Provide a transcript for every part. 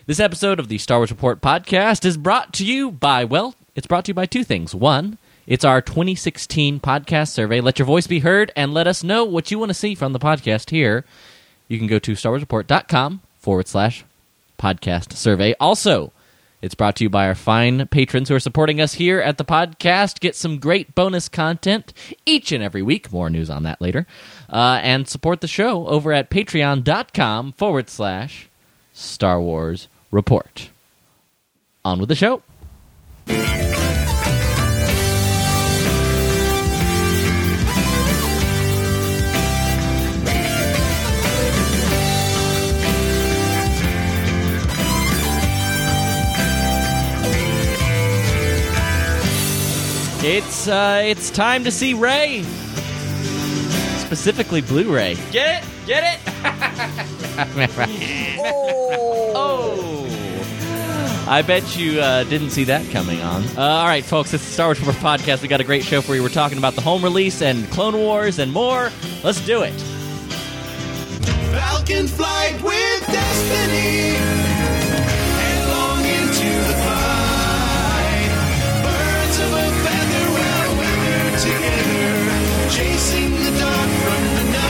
This episode of the Star Wars Report podcast is brought to you by, well, it's brought to you by two things. One, it's our 2016 podcast survey. Let your voice be heard and let us know what you want to see from the podcast here. You can go to starwarsreport.com/podcast survey. Also, it's brought to you by our fine patrons who are supporting us here at the podcast. Get some great bonus content each and every week. More news on that later. And support the show over at patreon.com/Star Wars Report. On with the show. It's time to see Rey. Specifically Blu-ray. Get it? Get it? Oh! I bet you didn't see that coming on. All right, folks, this is the Star Wars Report podcast. We got a great show for you. We're talking about the home release and Clone Wars and more. Let's do it. Falcon flight with destiny, headlong into the fight. Birds of a feather, well weathered together, chasing the dark from the night.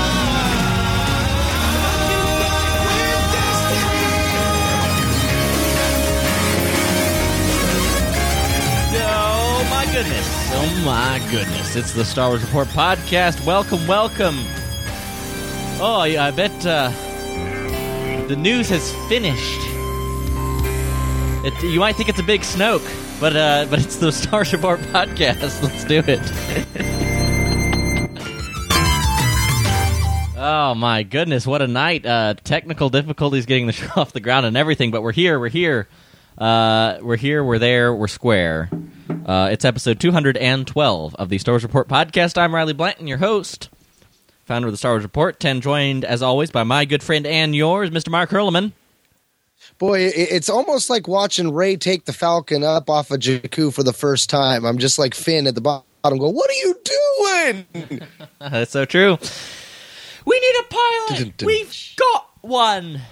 Oh my goodness. It's the Star Wars Report podcast. Welcome, welcome. Oh, yeah, I bet the news has finished. You might think it's a big Snoke, but it's the Star Wars Report podcast. Let's do it. Oh my goodness, what a night. Technical difficulties getting the show off the ground and everything, but we're here. We're there, we're square. It's episode 212 of the Star Wars Report podcast. I'm Riley Blanton, your host, founder of the Star Wars Report, joined, as always, by my good friend and yours, Mr. Mark Hurleman. Boy, it's almost like watching Rey take the Falcon up off of Jakku for the first time. I'm just like Finn at the bottom going, what are you doing? That's so true. We need a pilot! We've got one!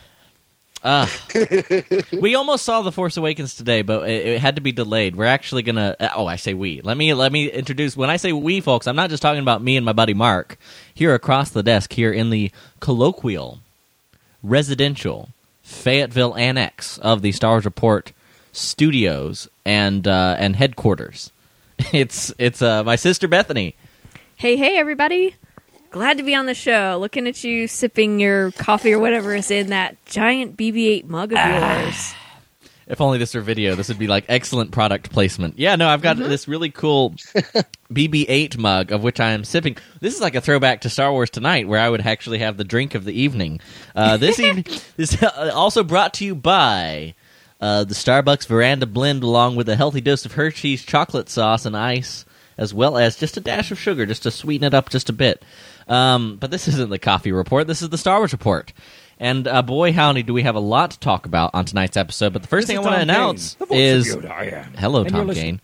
We almost saw The Force Awakens today, but it had to be delayed. We're actually gonna. I say we. Let me introduce. When I say we, folks, I'm not just talking about me and my buddy Mark here across the desk here in the colloquial, residential Fayetteville annex of the Star Wars Report studios and headquarters. It's my sister Bethany. Hey, everybody. Glad to be on the show. Looking at you sipping your coffee or whatever is in that giant BB-8 mug of yours. If only this were video, this would be like excellent product placement. Yeah, no, I've got this really cool BB-8 mug of which I am sipping. This is like a throwback to Star Wars Tonight, where I would actually have the drink of the evening. This evening is also brought to you by the Starbucks Veranda Blend, along with a healthy dose of Hershey's chocolate sauce and ice, as well as just a dash of sugar, just to sweeten it up just a bit. But this isn't the coffee report. This is the Star Wars Report. And boy, howdy, do we have a lot to talk about on tonight's episode. But the first thing I want to announce is... Hello, Tom Kane.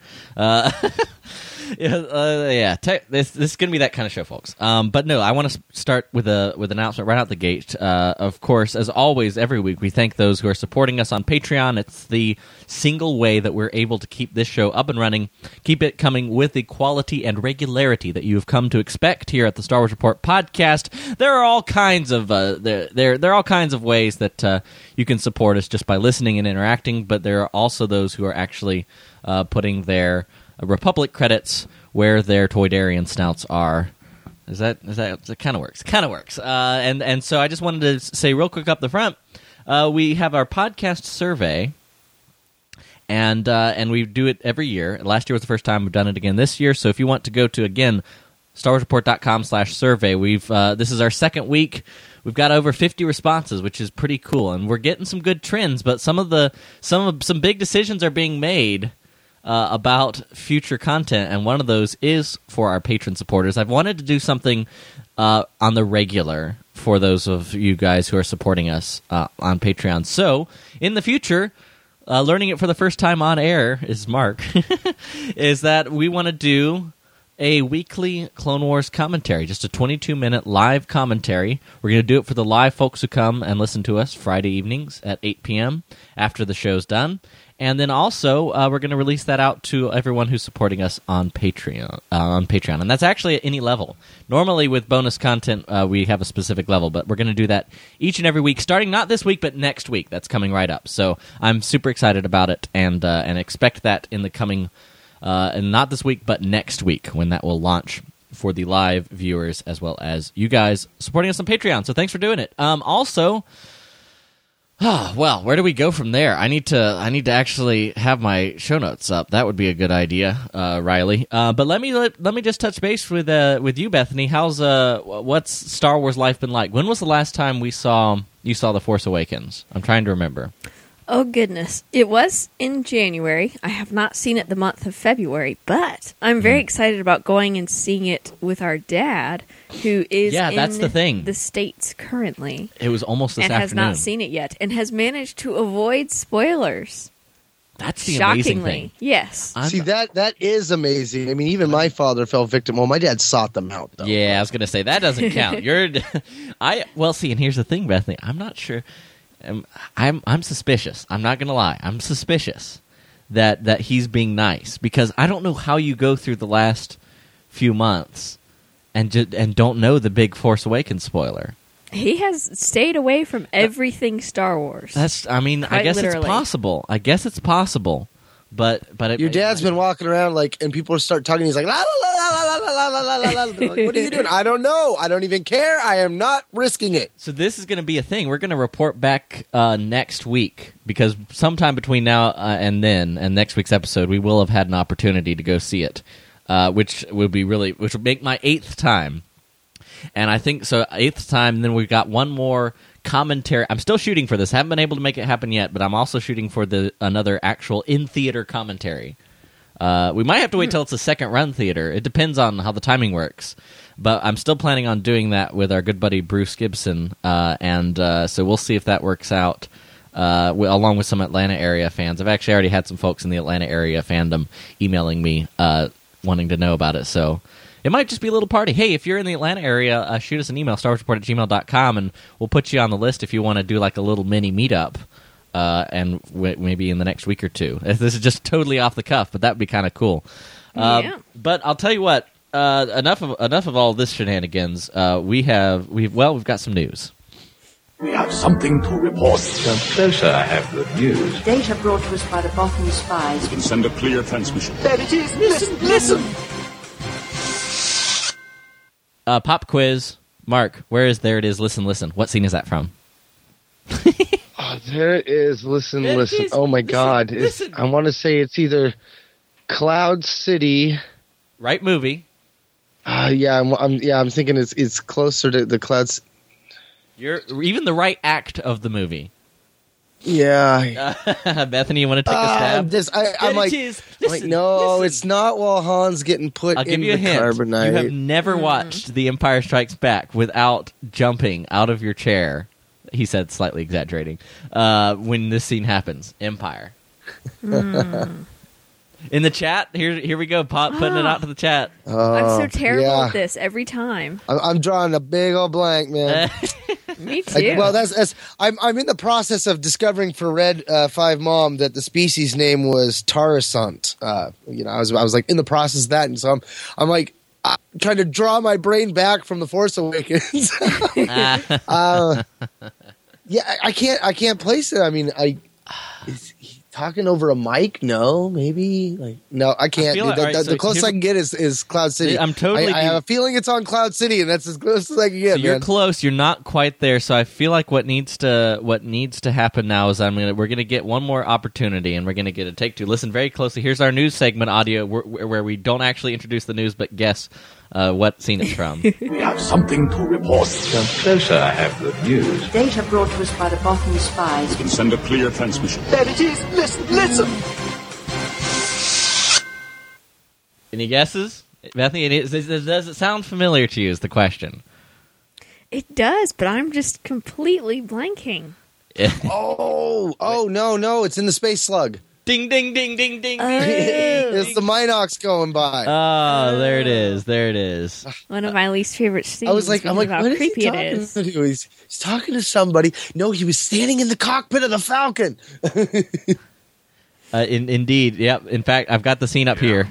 This is going to be that kind of show, folks. But no, I want to start with an announcement right out the gate. Of course, as always, every week, we thank those who are supporting us on Patreon. It's the single way that we're able to keep this show up and running, keep it coming with the quality and regularity that you have come to expect here at the Star Wars Report podcast. There are all kinds of there are all kinds of ways that you can support us just by listening and interacting. But there are also those who are actually putting their Republic credits where their Toydarian snouts are. Is that it kind of works? Kind of works. And so I just wanted to say real quick up the front, we have our podcast survey, and we do it every year. Last year was the first time we've done it again this year. So if you want to go to, again, StarWarsReport.com/survey, this is our second week. We've got over 50 responses, which is pretty cool, and we're getting some good trends. But some big decisions are being made about future content, and one of those is for our patron supporters. I've wanted to do something on the regular for those of you guys who are supporting us on Patreon. So, in the future, learning it for the first time on air is Mark, is that we want to do a weekly Clone Wars commentary, just a 22-minute live commentary. We're going to do it for the live folks who come and listen to us Friday evenings at 8 p.m. after the show's done. And then also, we're going to release that out to everyone who's supporting us on Patreon. And that's actually at any level. Normally, with bonus content, we have a specific level, but we're going to do that each and every week, starting not this week, but next week. That's coming right up. So I'm super excited about it, and expect that in the coming, and not this week, but next week, when that will launch for the live viewers as well as you guys supporting us on Patreon. So thanks for doing it. Also. Well, where do we go from there? I need to actually have my show notes up. That would be a good idea, Riley. But let me just touch base with you, Bethany. What's Star Wars life been like? When was the last time you saw The Force Awakens? I'm trying to remember. Oh, goodness. It was in January. I have not seen it the month of February, but I'm very excited about going and seeing it with our dad, who is that's the thing. The States currently. It was almost this and afternoon. has not seen it yet, and has managed to avoid spoilers. That's the Shockingly, amazing thing. Yes. See, that is amazing. I mean, even my father fell victim. Well, my dad sought them out, though. Yeah, I was going to say, that doesn't count. See, and here's the thing, Bethany. I'm not sure. I'm suspicious. I'm not going to lie. I'm suspicious that he's being nice, because I don't know how you go through the last few months and don't know the big Force Awakens spoiler. He has stayed away from everything Star Wars. I guess literally. it's possible. But Your dad's been walking around and people start talking. He's like, la la la la la la la la la la. Like, what are you doing? I don't know. I don't even care. I am not risking it. So this is going to be a thing. We're going to report back next week, because sometime between now and next week's episode, we will have had an opportunity to go see it, which would make my 8th time. And I think so, 8th time. And then we've got one more commentary. I'm still shooting for this. Haven't been able to make it happen yet, but I'm also shooting for another actual in-theater commentary. We might have to wait till it's a second run theater. It depends on how the timing works. But I'm still planning on doing that with our good buddy Bruce Gibson, so we'll see if that works out, along with some Atlanta area fans. I've actually already had some folks in the Atlanta area fandom emailing me wanting to know about it, so it might just be a little party. Hey, if you're in the Atlanta area, shoot us an email, StarWarsReport@gmail.com, and we'll put you on the list if you want to do like a little mini meetup, and maybe in the next week or two. This is just totally off the cuff, but that would be kind of cool. Yeah. But I'll tell you what, enough of all this shenanigans. We've got some news. We have something to report. Sir, I have good news. Data brought to us by the Bothan spies. We can send a clear transmission. There it is. Listen. Pop quiz. Mark, where is There It Is, Listen? What scene is that from? There it is. Listen. There it is. Oh my Listen, God! listen. I want to say it's either Cloud City. Right movie. I'm thinking it's closer to the Clouds. You're even the right act of the movie. Yeah. Bethany, you want to take a stab? I'm like, no, it's not while Han's getting put I'll in give you a the hint. carbonite. You have never watched The Empire Strikes Back without jumping out of your chair. He said, slightly exaggerating. When this scene happens, Empire. In the chat, here we go. Putting it out to the chat. I'm so terrible yeah. at this every time. I'm drawing a big old blank, man. Me too. That's I'm in the process of discovering for Red 5 Mom that the species name was Tarasant. I was like in the process of that, and so I'm like trying to draw my brain back from The Force Awakens. Yeah, I can't place it. I mean, is he talking over a mic? No, maybe. No, I can't. The closest I can get is Cloud City. I'm totally. I have a feeling it's on Cloud City, and that's as close as I can get. So you're man. close. You're not quite there. So I feel like what needs to happen now is we're gonna get one more opportunity, and we're gonna get a take two. Listen very closely. Here's our news segment audio where we don't actually introduce the news, but guess what scene it's from. We have something to report. Sir, I have good news. Data brought to us by the Bothan spies. We can send a clear transmission. There it is. Listen. Any guesses, Bethany? Does it sound familiar to you? Is the question. It does, but I'm just completely blanking. Oh no! It's in the Space Slug. Ding, ding, ding, ding, ding, Oh. ding. It's the Minox going by. Oh, there it is. There it is. One of my least favorite scenes. I was like, because of how what is he creepy it talking is. to? He's talking to somebody. No, he was standing in the cockpit of the Falcon. Indeed. Yep. In fact, I've got the scene up here.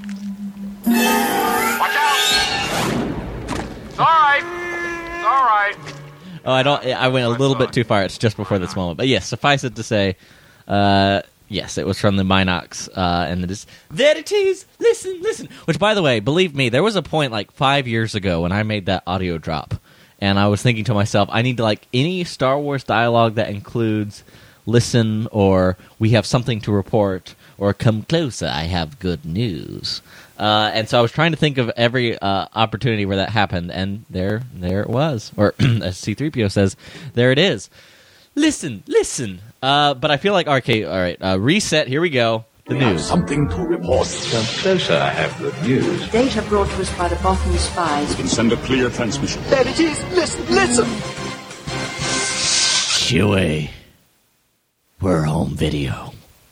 Watch out! It's all right. It's all right. Oh, I went a little bit too far. It's just before this moment. But yes, suffice it to say, yes, it was from the Minox, and it is, there it is, listen. Which, by the way, believe me, there was a point like 5 years ago when I made that audio drop, and I was thinking to myself, I need to, like, any Star Wars dialogue that includes listen, or we have something to report, or come closer, I have good news. And so I was trying to think of every opportunity where that happened, and there it was. Or, as C-3PO says, there it is. Listen. But I feel like, okay, all right, reset, here we go. The We have news. something to report. Yes, sir, I have good news. Data brought to us by the Bothan spies. Can send a clear transmission. There it is. Listen. Chewie. We're home video.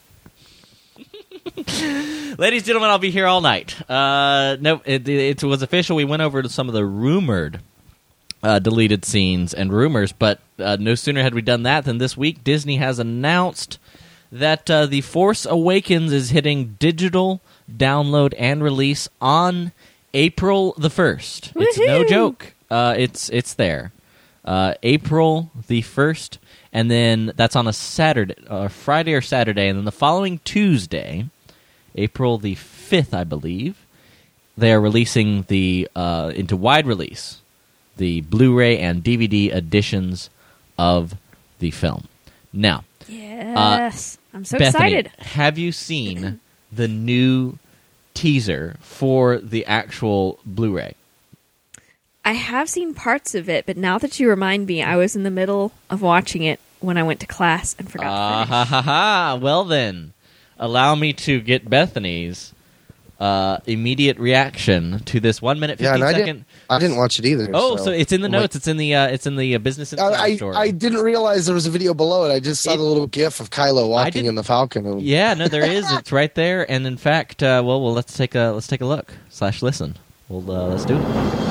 Ladies and gentlemen, I'll be here all night. No, it was official. We went over to some of the rumored deleted scenes and rumors, but no sooner had we done that than this week Disney has announced that The Force Awakens is hitting digital download and release on April the 1st. It's no Woohoo! joke. It's there. April the 1st, and then that's on a Saturday, Friday or Saturday, and then the following Tuesday, April the 5th, I believe, they are releasing the into wide release the Blu-ray and DVD editions of the film. Now, Yes. I'm so Bethany, excited. have you seen the new teaser for the actual Blu-ray? I have seen parts of it, but now that you remind me, I was in the middle of watching it when I went to class and forgot to finish. Ha ha. Well then, allow me to get Bethany's immediate reaction to this 1 minute 50 Yeah, and second. I didn't watch it either. Oh, so it's in the I'm notes. It's in the business insider I story. didn't realize there was a video below it. I just saw the little GIF of Kylo walking didn't- in the Falcon. And Yeah, no, there is. It's right there. And in fact, well, let's take a look / listen. Let's do it.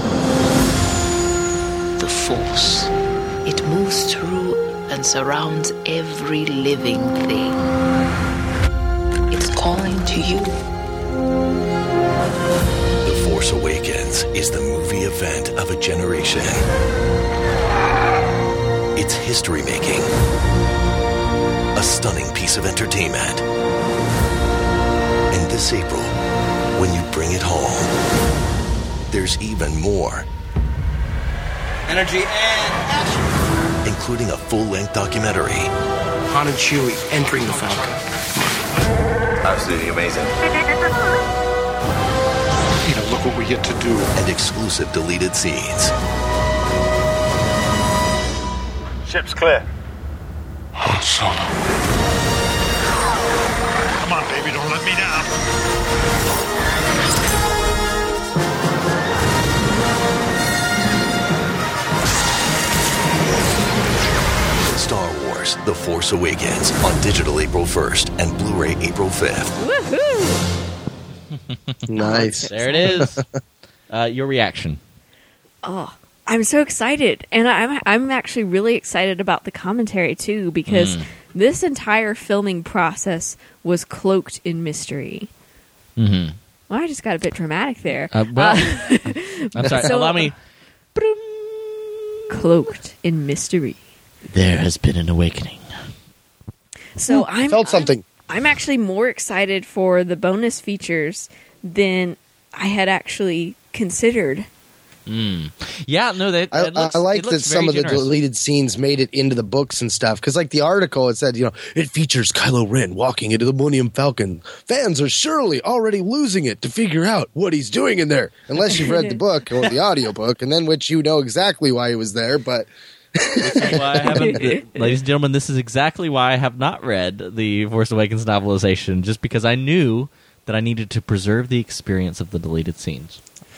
The Force. It moves through and surrounds every living thing. It's calling to you. The Force Awakens is the movie event of a generation. It's history-making. A stunning piece of entertainment. And this April, when you bring it home, there's even more. Energy and action. Including a full-length documentary Han and Chewie entering the Falcon. Absolutely amazing. Look what we get to do. And exclusive deleted scenes. Ship's clear. Han Solo. Come on, baby, don't let me down. Star Wars The Force Awakens on digital April 1st and Blu-ray April 5th. Woohoo! nice. There it is. Your reaction. Oh, I'm so excited, and I'm actually really excited about the commentary too, because this entire filming process was cloaked in mystery. Mm-hmm. Well, I just got a bit dramatic there. I'm sorry. So- Allow me. Cloaked in mystery. There has been an awakening. So I felt something. I'm actually more excited for the bonus features than I had actually considered. Yeah, no, that I like that some of the generous. deleted scenes made it into the books and stuff. Because, like, the article, it said, it features Kylo Ren walking into the Millennium Falcon. Fans are surely already losing it to figure out what he's doing in there. Unless you've read the book or the audiobook, and then which you know exactly why he was there. But This is why I haven't, ladies and gentlemen, this is exactly why I have not read the Force Awakens novelization, just because I knew that I needed to preserve the experience of the deleted scenes.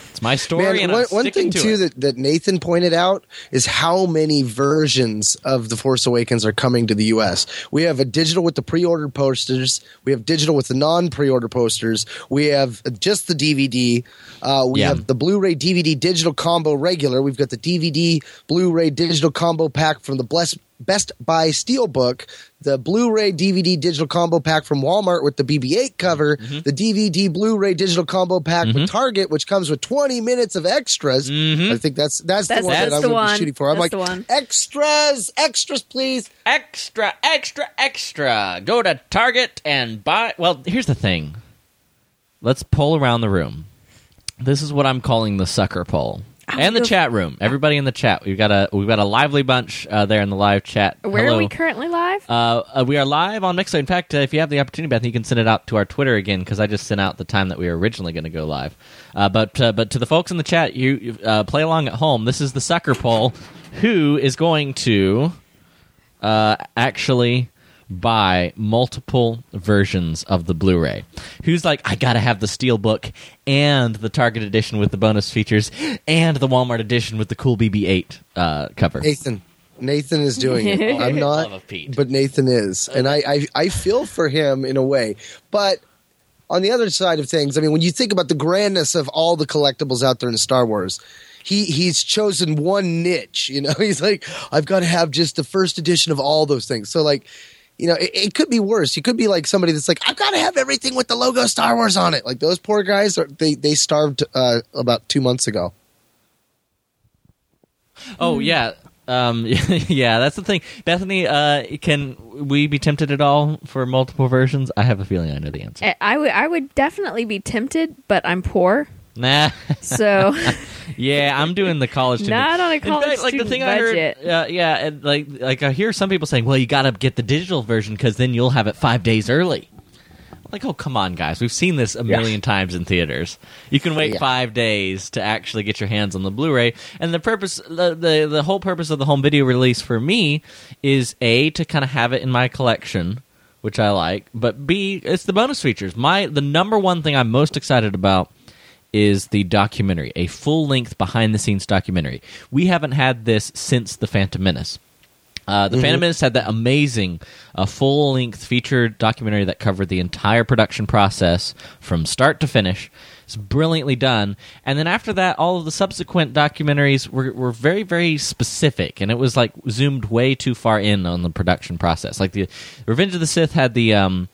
It's my story, and I'm one sticking thing to too it. that Nathan pointed out is how many versions of The Force Awakens are coming to the U.S. We have a digital with the pre-order posters. We have digital with the non-pre-order posters. We have just the DVD. We have the Blu-ray DVD digital combo regular. We've got the DVD Blu-ray digital combo pack from the Best Buy Steelbook, the Blu-ray DVD digital combo pack from Walmart with the BB-8 cover, the DVD Blu-ray digital combo pack with Target, which comes with 20 minutes of extras. I think that's the one that I'm going to be shooting for. I'm like, extras, please. Extra. Go to Target and buy. Well, here's the thing. Let's poll around the room. This is what I'm calling the sucker poll. And the chat room. Everybody in the chat. We've got a lively bunch there in the live chat. Where Hello. are we currently live? We are live on Mixer. In fact, if you have the opportunity, Beth, you can send it out to our Twitter again, because I just sent out the time that we were originally going to go live. But to the folks in the chat, you play along at home. This is the sucker poll. Who is going to actually buy multiple versions of the Blu-ray? Who's like, I gotta have the Steelbook and the Target edition with the bonus features and the Walmart edition with the cool BB-8 cover? Nathan is doing it. I'm not, but Nathan is, and I feel for him in a way. But on the other side of things, I mean, when you think about the grandness of all the collectibles out there in Star Wars, he's chosen one niche. You know, he's like, I've got to have just the first edition of all those things. So like, you know, it could be worse. You could be like somebody that's like, I've got to have everything with the logo Star Wars on it. Like those poor guys, they starved about 2 months ago. Oh, yeah. Yeah, that's the thing. Bethany, can we be tempted at all for multiple versions? I have a feeling I know the answer. I would definitely be tempted, but I'm poor. Nah. So yeah, I'm doing the college student. Not on a college In fact, like the student thing budget. I heard, and like I hear some people saying, well, you got to get the digital version because then you'll have it 5 days early. Like, oh, come on, guys. We've seen this a million times in theaters. You can wait 5 days to actually get your hands on the Blu-ray. And the purpose, the whole purpose of the home video release for me is A, to kind of have it in my collection, which I like, but B, it's the bonus features. The number one thing I'm most excited about is the documentary, a full-length behind-the-scenes documentary. We haven't had this since The Phantom Menace. The Phantom Menace had that amazing full-length feature documentary that covered the entire production process from start to finish. It's brilliantly done. And then after that, all of the subsequent documentaries were very, very specific, and it was like zoomed way too far in on the production process. Like the Revenge of the Sith had the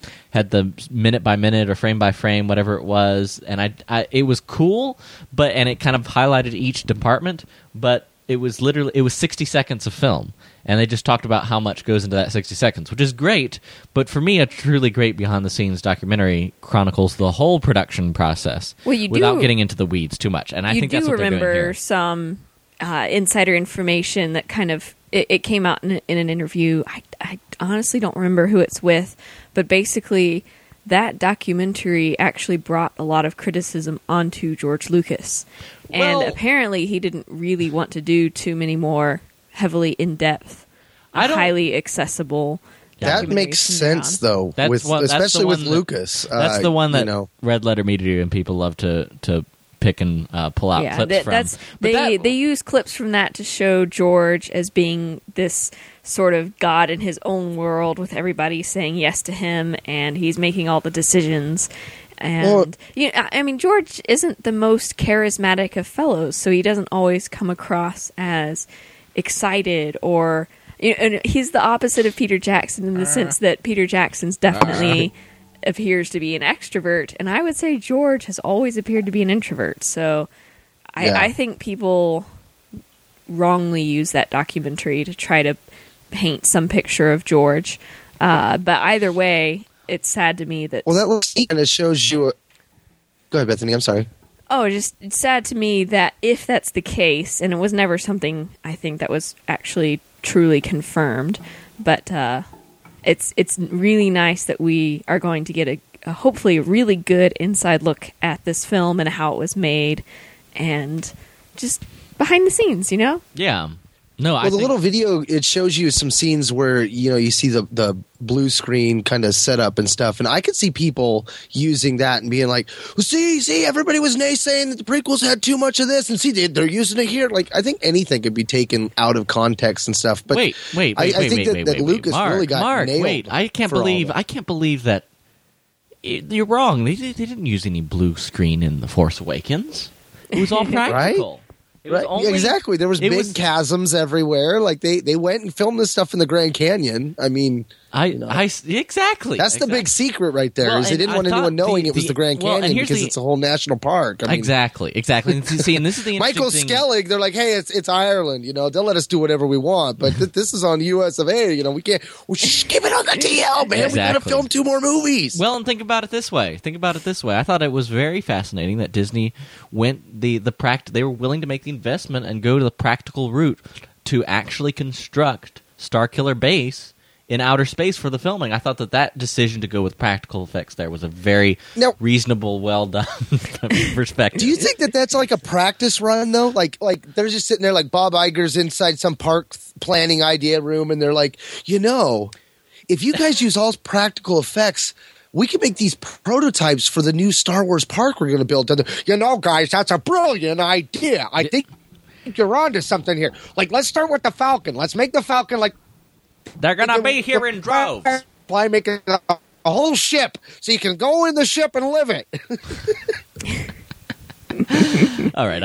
minute by minute or frame by frame, whatever it was, and it was cool, and it kind of highlighted each department, but it was 60 seconds of film. And they just talked about how much goes into that 60 seconds, which is great. But for me, a truly great behind-the-scenes documentary chronicles the whole production process without getting into the weeds too much. And I think that's what they're doing here. You do remember some insider information that kind of it came out in an interview. I honestly don't remember who it's with, but basically that documentary actually brought a lot of criticism onto George Lucas. And apparently he didn't really want to do too many more heavily in-depth, highly accessible. That makes sense, though, especially with Lucas. That's the one that Red Letter Media and people love to pick and pull out clips from. They use clips from that to show George as being this sort of god in his own world, with everybody saying yes to him, and he's making all the decisions. And I mean, George isn't the most charismatic of fellows, so he doesn't always come across as excited, or and he's the opposite of Peter Jackson in the sense that Peter Jackson's definitely appears to be an extrovert, and I would say George has always appeared to be an introvert. So I think people wrongly use that documentary to try to paint some picture of George. But either way, it's sad to me that... Well, that looks neat, and it shows you... Go ahead, Bethany, I'm sorry. Oh, it's sad to me that if that's the case, and it was never something I think that was actually truly confirmed, but it's really nice that we are going to get a hopefully a really good inside look at this film and how it was made, and just behind the scenes, you know? Yeah. No, Well, the little video, it shows you some scenes where, you see the blue screen kind of set up and stuff. And I could see people using that and being like, well, see, everybody was naysaying that the prequels had too much of this. And see, they're using it here. Like, I think anything could be taken out of context and stuff. But wait, I think that Lucas really got nailed. Wait, I can't believe that you're wrong. They didn't use any blue screen in The Force Awakens. It was all practical. Right? Exactly. There was big chasms everywhere. Like they went and filmed this stuff in the Grand Canyon. I mean, exactly. That's the big secret right there. Is they didn't want anyone knowing it was the Grand Canyon because it's a whole national park. I mean, exactly. And see, and this is the Michael Skellig. They're like, hey, it's Ireland. They'll let us do whatever we want, but this is on US of A. We can't. Keep it on the TL, man. Exactly. We got to film 2 more movies. Well, and think about it this way. I thought it was very fascinating that Disney went they were willing to make the investment and go to the practical route to actually construct Starkiller Base in outer space for the filming. I thought that decision to go with practical effects there was a very reasonable, well done perspective. Do you think that's like a practice run though? Like they're just sitting there like Bob Iger's inside some park planning idea room, and they're like, if you guys use all practical effects, we can make these prototypes for the new Star Wars park we're going to build. Guys, that's a brilliant idea. I think you're onto something here. Like, let's start with the Falcon. Let's make the Falcon like they're going to be here in droves. Fly, make it a whole ship so you can go in the ship and live it. All right,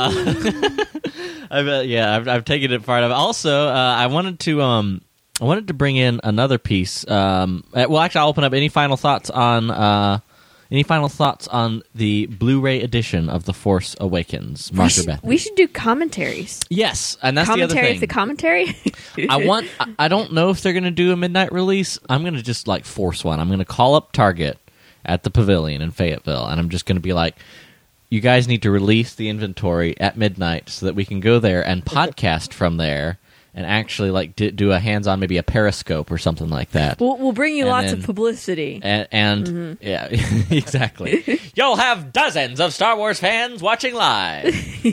I've taken it far enough. Also, I wanted to bring in another piece. Well, actually, I'll open up. Any final thoughts on the Blu-ray edition of The Force Awakens? We should do commentaries. Yes, and that's the other thing. The commentary. I don't know if they're going to do a midnight release. I'm going to just force one. I'm going to call up Target at the Pavilion in Fayetteville, and I'm just going to be like, you guys need to release the inventory at midnight so that we can go there and podcast from there. And actually, do a hands-on, maybe a Periscope or something like that. We'll bring you lots of publicity. And yeah, exactly. You'll have dozens of Star Wars fans watching live.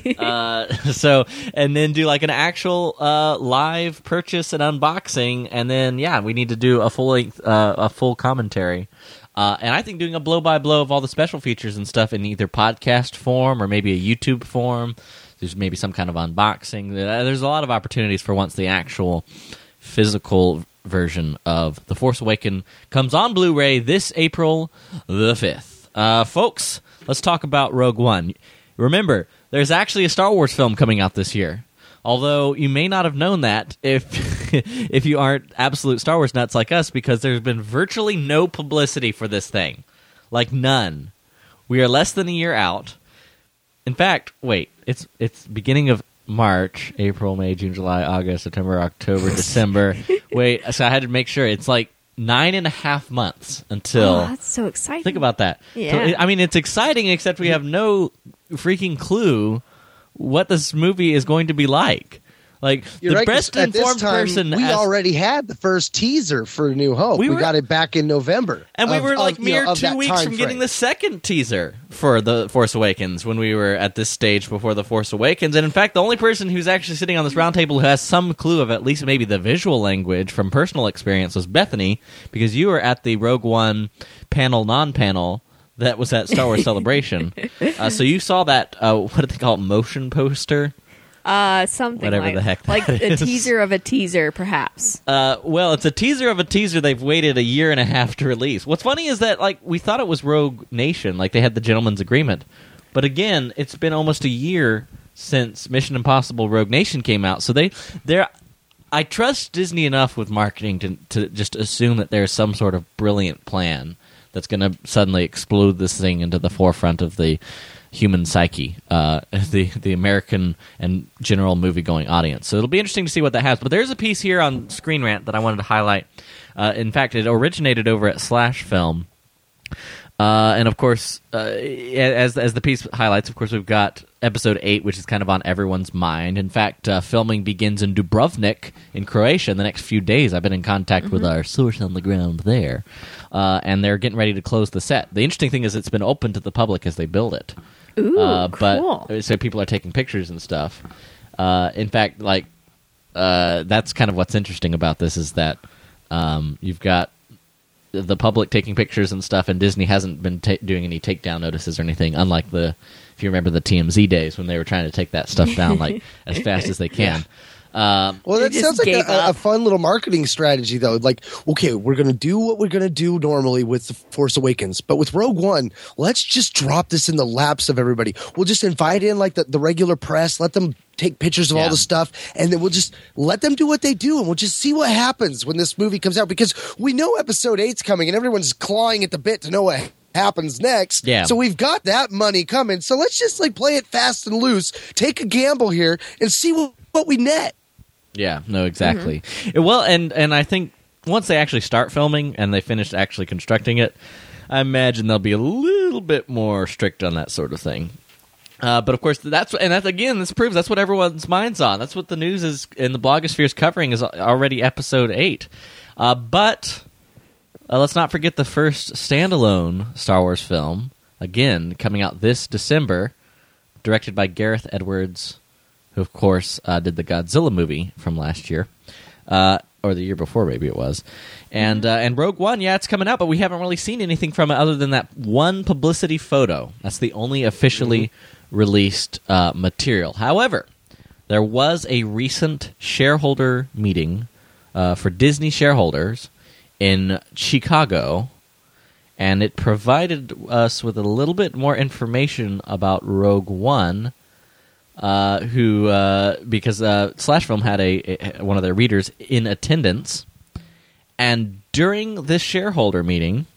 And then do an actual live purchase and unboxing, and then we need to do a full commentary. And I think doing a blow-by-blow of all the special features and stuff in either podcast form or maybe a YouTube form. There's maybe some kind of unboxing. There's a lot of opportunities for once the actual physical version of The Force Awakens comes on Blu-ray this April the 5th. Folks, let's talk about Rogue One. Remember, there's actually a Star Wars film coming out this year. Although you may not have known that if you aren't absolute Star Wars nuts like us, because there's been virtually no publicity for this thing. None. We are less than a year out. In fact, wait, it's beginning of March, April, May, June, July, August, September, October, December. Wait, so I had to make sure. It's 9.5 months until... Oh, that's so exciting. Think about that. Yeah. So, it's exciting, except we have no freaking clue what this movie is going to be like. You're the right, best informed person... We already had the first teaser for New Hope. We got it back in November. And we were mere 2 weeks from getting the second teaser for The Force Awakens when we were at this stage before The Force Awakens. And in fact, the only person who's actually sitting on this round table who has some clue of at least maybe the visual language from personal experience was Bethany, because you were at the Rogue One panel, non-panel, that was at Star Wars Celebration. So you saw that, what do they call it, motion poster? Something whatever the heck that a is. teaser of a teaser, perhaps. Well, it's a teaser of a teaser they've waited a year and a half to release. What's funny is that we thought it was Rogue Nation, they had the gentleman's agreement, but again, it's been almost a year since Mission Impossible: Rogue Nation came out. So I trust Disney enough with marketing to just assume that there's some sort of brilliant plan that's going to suddenly explode this thing into the forefront of the human psyche, the American and general movie-going audience. So it'll be interesting to see what that has. But there's a piece here on Screen Rant that I wanted to highlight. In fact, it originated over at Slash Film. And of course, as the piece highlights, of course, we've got Episode 8, which is kind of on everyone's mind. In fact, filming begins in Dubrovnik in Croatia in the next few days. I've been in contact with our source on the ground there. And they're getting ready to close the set. The interesting thing is it's been open to the public as they build it. Ooh, cool. But so people are taking pictures and stuff. In fact, that's kind of what's interesting about this is that you've got the public taking pictures and stuff, and Disney hasn't been doing any takedown notices or anything, unlike if you remember the TMZ days when they were trying to take that stuff down like as fast as they can. Well, that sounds like a fun little marketing strategy, though. Like, okay, we're going to do what we're going to do normally with The Force Awakens, but with Rogue One, let's just drop this in the laps of everybody. We'll just invite in like the regular press, let them take pictures of all the stuff, and then we'll just let them do what they do, and we'll just see what happens when this movie comes out, because we know Episode 8's coming, and everyone's clawing at the bit to know what happens next. Yeah. So we've got that money coming, so let's just like play it fast and loose, take a gamble here, and see what we net. Yeah, no, exactly. Well, and I think once they actually start filming and they finish actually constructing it, I imagine they'll be a little bit more strict on that sort of thing. But of course, this proves that's what everyone's mind's on. That's what the news is and the blogosphere is covering is already Episode 8. But let's not forget the first standalone Star Wars film, again, coming out this December, directed by Gareth Edwards, who, of course, did the Godzilla movie from last year, or the year before, maybe it was. And Rogue One, it's coming out, but we haven't really seen anything from it other than that one publicity photo. That's the only officially released material. However, there was a recent shareholder meeting for Disney shareholders in Chicago, and it provided us with a little bit more information about Rogue One, because Slash Film had one of their readers in attendance, and during this shareholder meeting,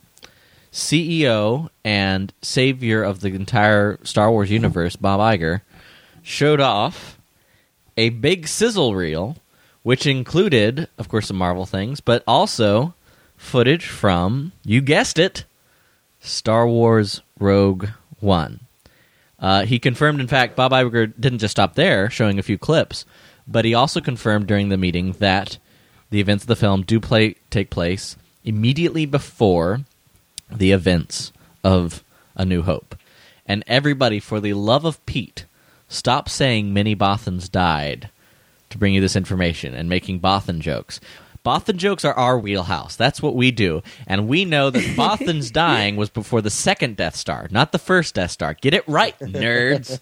CEO and savior of the entire Star Wars universe, Bob Iger, showed off a big sizzle reel, which included, of course, some Marvel things, but also footage from, you guessed it, Star Wars Rogue One. He confirmed, in fact, Bob Iger didn't just stop there, showing a few clips, but he also confirmed during the meeting that the events of the film do take place immediately before the events of A New Hope. And everybody, for the love of Pete, stop saying many Bothans died to bring you this information and making Bothan jokes. Bothan jokes are our wheelhouse. That's what we do. And we know that Bothans dying was before the second Death Star, not the first Death Star. Get it right, nerds.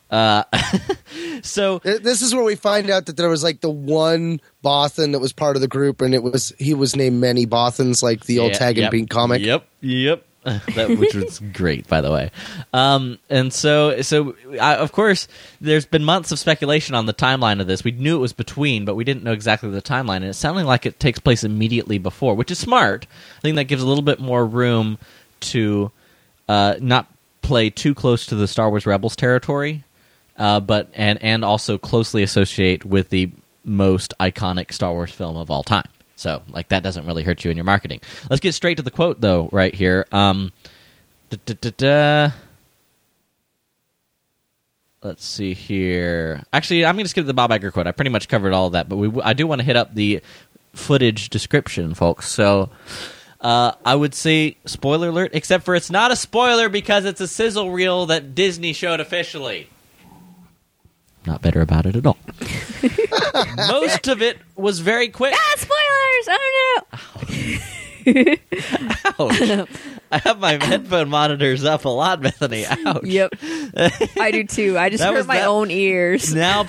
So this is where we find out that there was like the one Bothan that was part of the group, and he was named Many Bothans, like the old Tag and Bean comic. Yep. Which was great, by the way. And so of course, there's been months of speculation on the timeline of this. We knew it was between, but we didn't know exactly the timeline, and it sounded like it takes place immediately before, which is smart. I think that gives a little bit more room to not play too close to the Star Wars Rebels territory, but also closely associate with the most iconic Star Wars film of all time. So, that doesn't really hurt you in your marketing. Let's get straight to the quote, though, right here. Let's see here. Actually, I'm going to skip the Bob Iger quote. I pretty much covered all of that, but I do want to hit up the footage description, folks. So, I would say, spoiler alert, except for it's not a spoiler because it's a sizzle reel that Disney showed officially. Not better about it at all. Most of it was very quick. Spoilers! Ouch. I have my headphone monitors up a lot, Bethany. Ouch. Yep. I do too. I just hurt my own ears. Now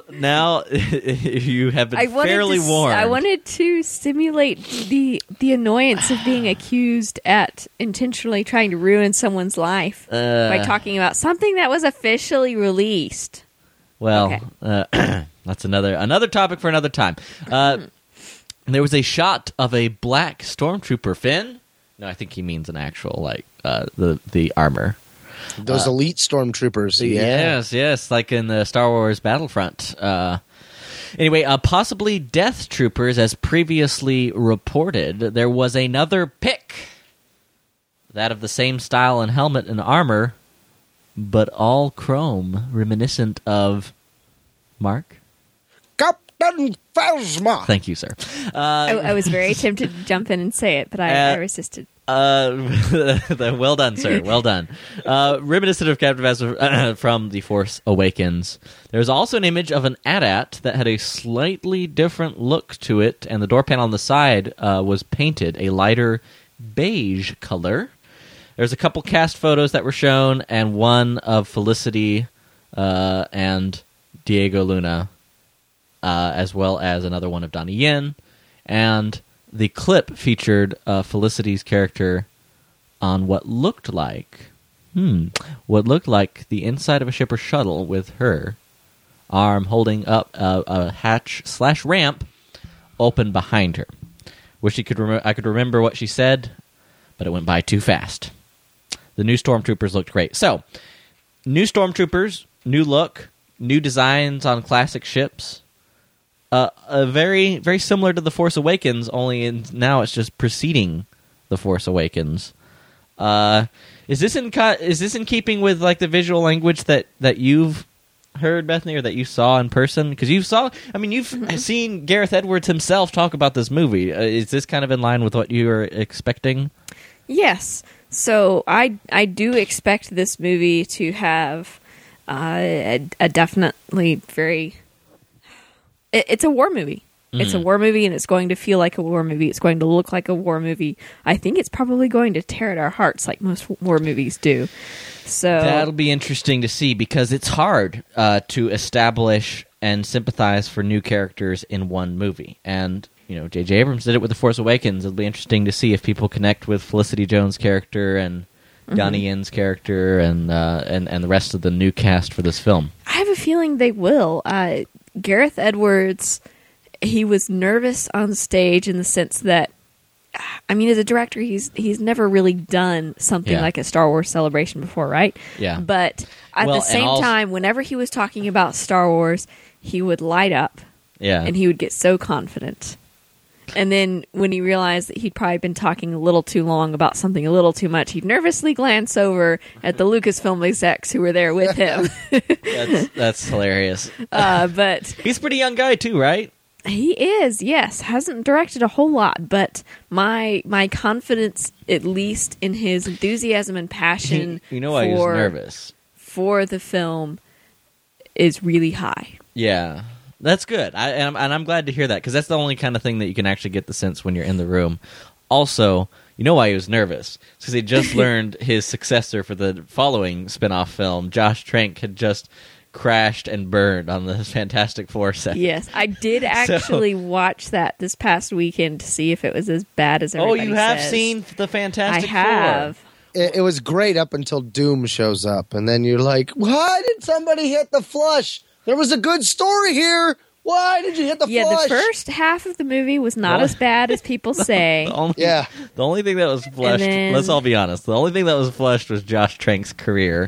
you have been fairly warned. I wanted to stimulate the annoyance of being accused at intentionally trying to ruin someone's life by talking about something that was officially released. Well, okay. That's another topic for another time. There was a shot of a black stormtrooper, Finn. No, I think he means an actual, the armor. Those elite stormtroopers. Yeah. Yes, like in the Star Wars Battlefront. Anyway, possibly Death Troopers, as previously reported. There was another pick. That of the same style and helmet and armor, but all chrome, reminiscent of Mark? Captain Phasma. Thank you, sir. I was very tempted to jump in and say it, but I resisted. Well done, sir. Well done. Reminiscent of Captain Phasma from The Force Awakens. There's also an image of an AT-AT that had a slightly different look to it, and the door panel on the side was painted a lighter beige color. There's a couple cast photos that were shown, and one of Felicity and Diego Luna, as well as another one of Donnie Yen, and the clip featured Felicity's character on what looked like the inside of a ship or shuttle, with her arm holding up a hatch/ramp open behind her. Wish I could remember what she said, but it went by too fast. The new Stormtroopers looked great. So, new Stormtroopers, new look, new designs on classic ships. Very, very similar to The Force Awakens, only now it's just preceding The Force Awakens. Is this in keeping with like the visual language that you've heard, Bethany, or that you saw in person? Because you've seen Gareth Edwards himself talk about this movie. Is this kind of in line with what you were expecting? Yes. So I do expect this movie to have a definitely very... It's a war movie. Mm-hmm. It's a war movie, and it's going to feel like a war movie. It's going to look like a war movie. I think it's probably going to tear at our hearts like most war movies do. So that'll be interesting to see, because it's hard to establish and sympathize for new characters in one movie. And, J.J. Abrams did it with The Force Awakens. It'll be interesting to see if people connect with Felicity Jones' character and Donnie Yen's character and the rest of the new cast for this film. I have a feeling they will. Gareth Edwards, he was nervous on stage in the sense that, as a director, he's never really done something like a Star Wars Celebration before, right? Yeah. But at the same time, whenever he was talking about Star Wars, he would light up. Yeah. And he would get so confident. And then when he realized that he'd probably been talking a little too long about something a little too much, he'd nervously glance over at the Lucasfilm execs who were there with him. That's hilarious. But he's a pretty young guy too, right? He is, yes. Hasn't directed a whole lot, but my confidence, at least in his enthusiasm and passion why he was nervous for the film, is really high. Yeah. That's good, and I'm glad to hear that, because that's the only kind of thing that you can actually get the sense when you're in the room. Also, you know why he was nervous? It's because he just learned his successor for the following spin-off film, Josh Trank, had just crashed and burned on the Fantastic Four set. Yes, I did actually watch that this past weekend to see if it was as bad as everybody says. Oh, you have seen the Fantastic Four? I have. It was great up until Doom shows up, and then you're like, why did somebody hit the flush? There was a good story here. Why did you hit the flush? Yeah, the first half of the movie was not as bad as people say. The only thing that was flushed, let's all be honest, the only thing that was flushed was Josh Trank's career.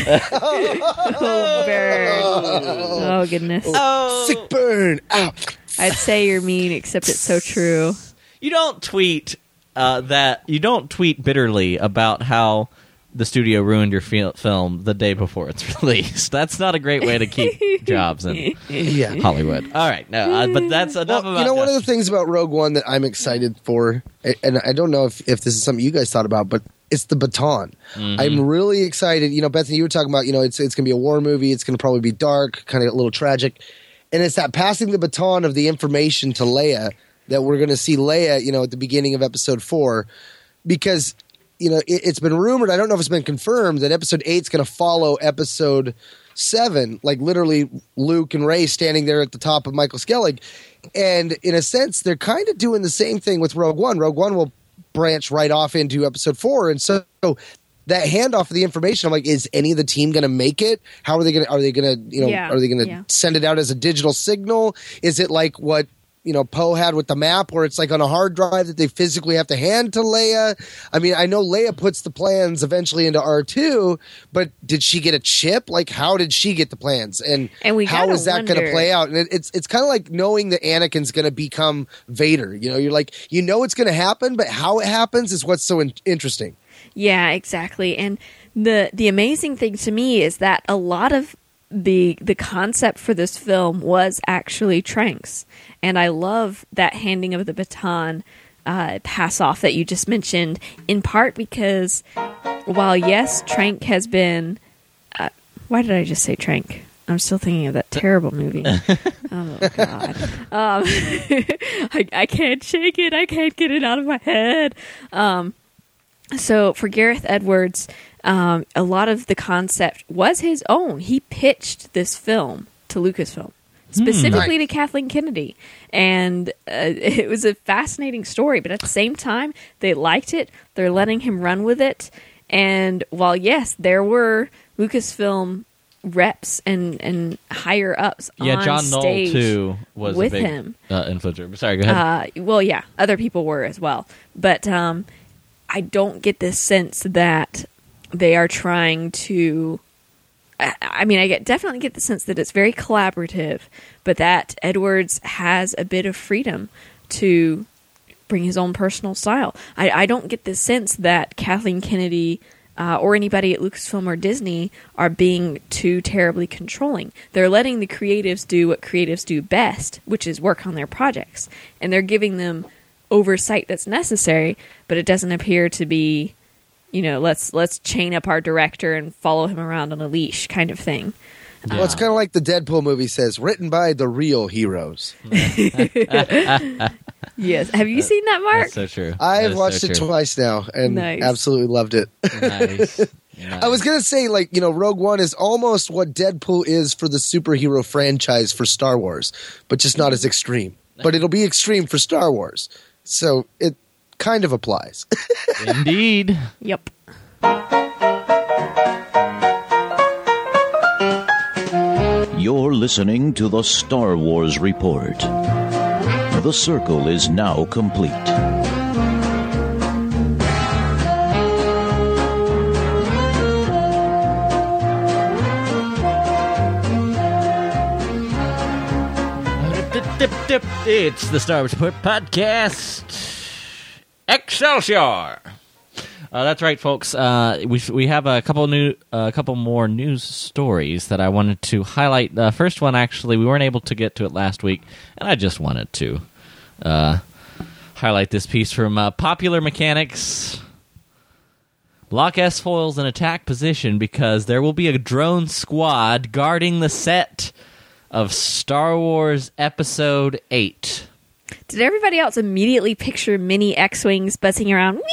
Oh, burn. Oh, goodness. Oh. Sick burn. Ow. I'd say you're mean, except it's so true. You don't tweet you don't tweet bitterly about how the studio ruined your film the day before it's released. That's not a great way to keep jobs in Hollywood. All right, no, but that's enough about. One of the things about Rogue One that I'm excited for, and I don't know if this is something you guys thought about, but it's the baton. Mm-hmm. I'm really excited. Bethany, you were talking about, it's going to be a war movie. It's going to probably be dark, kind of a little tragic, and it's that passing the baton of the information to Leia that we're going to see Leia, at the beginning of Episode 4, because. It's been rumored, I don't know if it's been confirmed, that Episode 8 is going to follow Episode 7, like literally Luke and Rey standing there at the top of Michael Skellig. And in a sense, they're kind of doing the same thing with Rogue One. Rogue One will branch right off into Episode 4. And so that handoff of the information, I'm like, is any of the team going to make it? How are they going to, are they going to send it out as a digital signal? Is it like what, Poe had with the map, where it's like on a hard drive that they physically have to hand to Leia? I mean, I know Leia puts the plans eventually into R2, but did she get a chip? Like, how did she get the plans? And how is that going to play out? And it's kind of like knowing that Anakin's going to become Vader. You're like, it's going to happen, but how it happens is what's so interesting. Yeah, exactly. And the amazing thing to me is that a lot of the concept for this film was actually Trank's, and I love that handing of the baton pass off that you just mentioned, in part because while yes, Trank has been why did I just say Trank? I'm still thinking of that terrible movie. Oh God, I can't shake it. I can't get it out of my head. So for Gareth Edwards, a lot of the concept was his own. He pitched this film to Lucasfilm, specifically to Kathleen Kennedy. And it was a fascinating story. But at the same time, they liked it. They're letting him run with it. And while, yes, there were Lucasfilm reps and higher ups on John stage Knoll, too, was with a big him. influencer. Sorry, go ahead. Well, yeah, other people were as well. But I don't get this sense that they are trying to... I mean, definitely get the sense that it's very collaborative, but that Edwards has a bit of freedom to bring his own personal style. I don't get the sense that Kathleen Kennedy or anybody at Lucasfilm or Disney are being too terribly controlling. They're letting the creatives do what creatives do best, which is work on their projects. And they're giving them oversight that's necessary, but it doesn't appear to be, let's chain up our director and follow him around on a leash kind of thing. Well, it's kind of like the Deadpool movie says, written by the real heroes. Yes. Have you seen that, Mark? That's so true. I've watched it twice now and absolutely loved it. Nice. I was going to say, Rogue One is almost what Deadpool is for the superhero franchise for Star Wars, but just not as extreme. But it'll be extreme for Star Wars. So it kind of applies. Indeed. Yep. You're listening to the Star Wars Report. The circle is now complete. It's the Star Wars Report podcast. Excelsior! That's right, folks. We have a couple more news stories that I wanted to highlight. The first one, actually, we weren't able to get to it last week, and I just wanted to highlight this piece from Popular Mechanics. Lock S-foils in attack position because there will be a drone squad guarding the set of Star Wars Episode 8. Did everybody else immediately picture mini X-Wings buzzing around?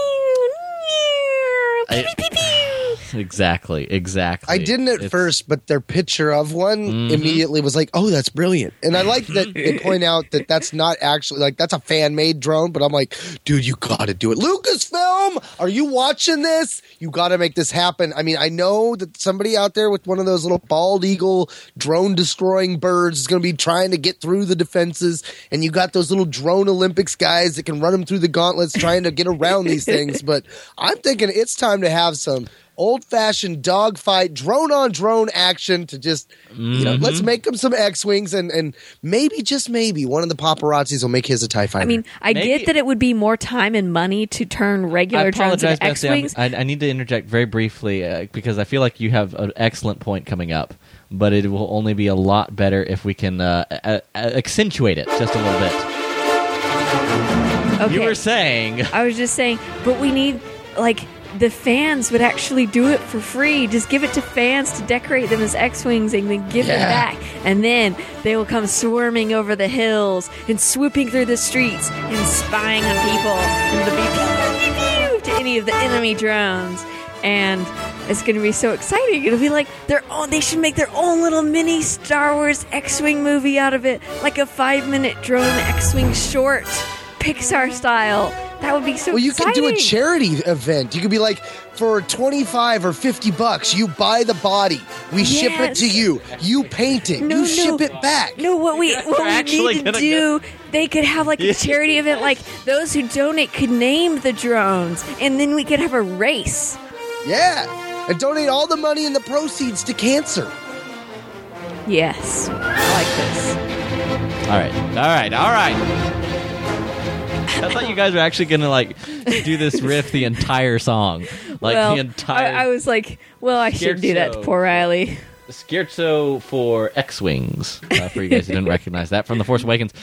Exactly. I didn't at first, but their picture of one immediately was like, oh, that's brilliant. And I like that they point out that that's not actually, that's a fan-made drone, but I'm like, dude, you gotta do it. Lucasfilm, are you watching this? You gotta make this happen. I mean, I know that somebody out there with one of those little bald eagle drone-destroying birds is gonna be trying to get through the defenses, and you got those little drone Olympics guys that can run them through the gauntlets trying to get around these things, but I'm thinking it's time to have some old-fashioned dogfight, drone-on-drone action to just, let's make them some X-Wings, and maybe, just maybe, one of the paparazzis will make his a TIE fighter. I mean, I get that it would be more time and money to turn regular drones into X-Wings. I need to interject very briefly because I feel like you have an excellent point coming up, but it will only be a lot better if we can accentuate it just a little bit. Okay. You were saying... I was just saying, but we need, the fans would actually do it for free. Just give it to fans to decorate them as X-Wings and then give them back. And then they will come swarming over the hills and swooping through the streets and spying on people. And they'll be pew, pew, pew, to any of the enemy drones. And it's going to be so exciting. It'll be like they should make their own little mini Star Wars X-Wing movie out of it. Like a 5-minute drone X-Wing short, Pixar style. That would be so exciting. Well, you could do a charity event. You could be like, for $25 or $50, you buy the body. We ship it to you. You paint it. You ship it back. No, what we need to do, they could have a charity event. Like, those who donate could name the drones, and then we could have a race. Yeah, and donate all the money and the proceeds to cancer. Yes, I like this. All right. I thought you guys were actually going to do this riff the entire song. The entire I was like, well, I should do that to poor Riley. Scherzo for X-Wings, for you guys who didn't recognize that from The Force Awakens.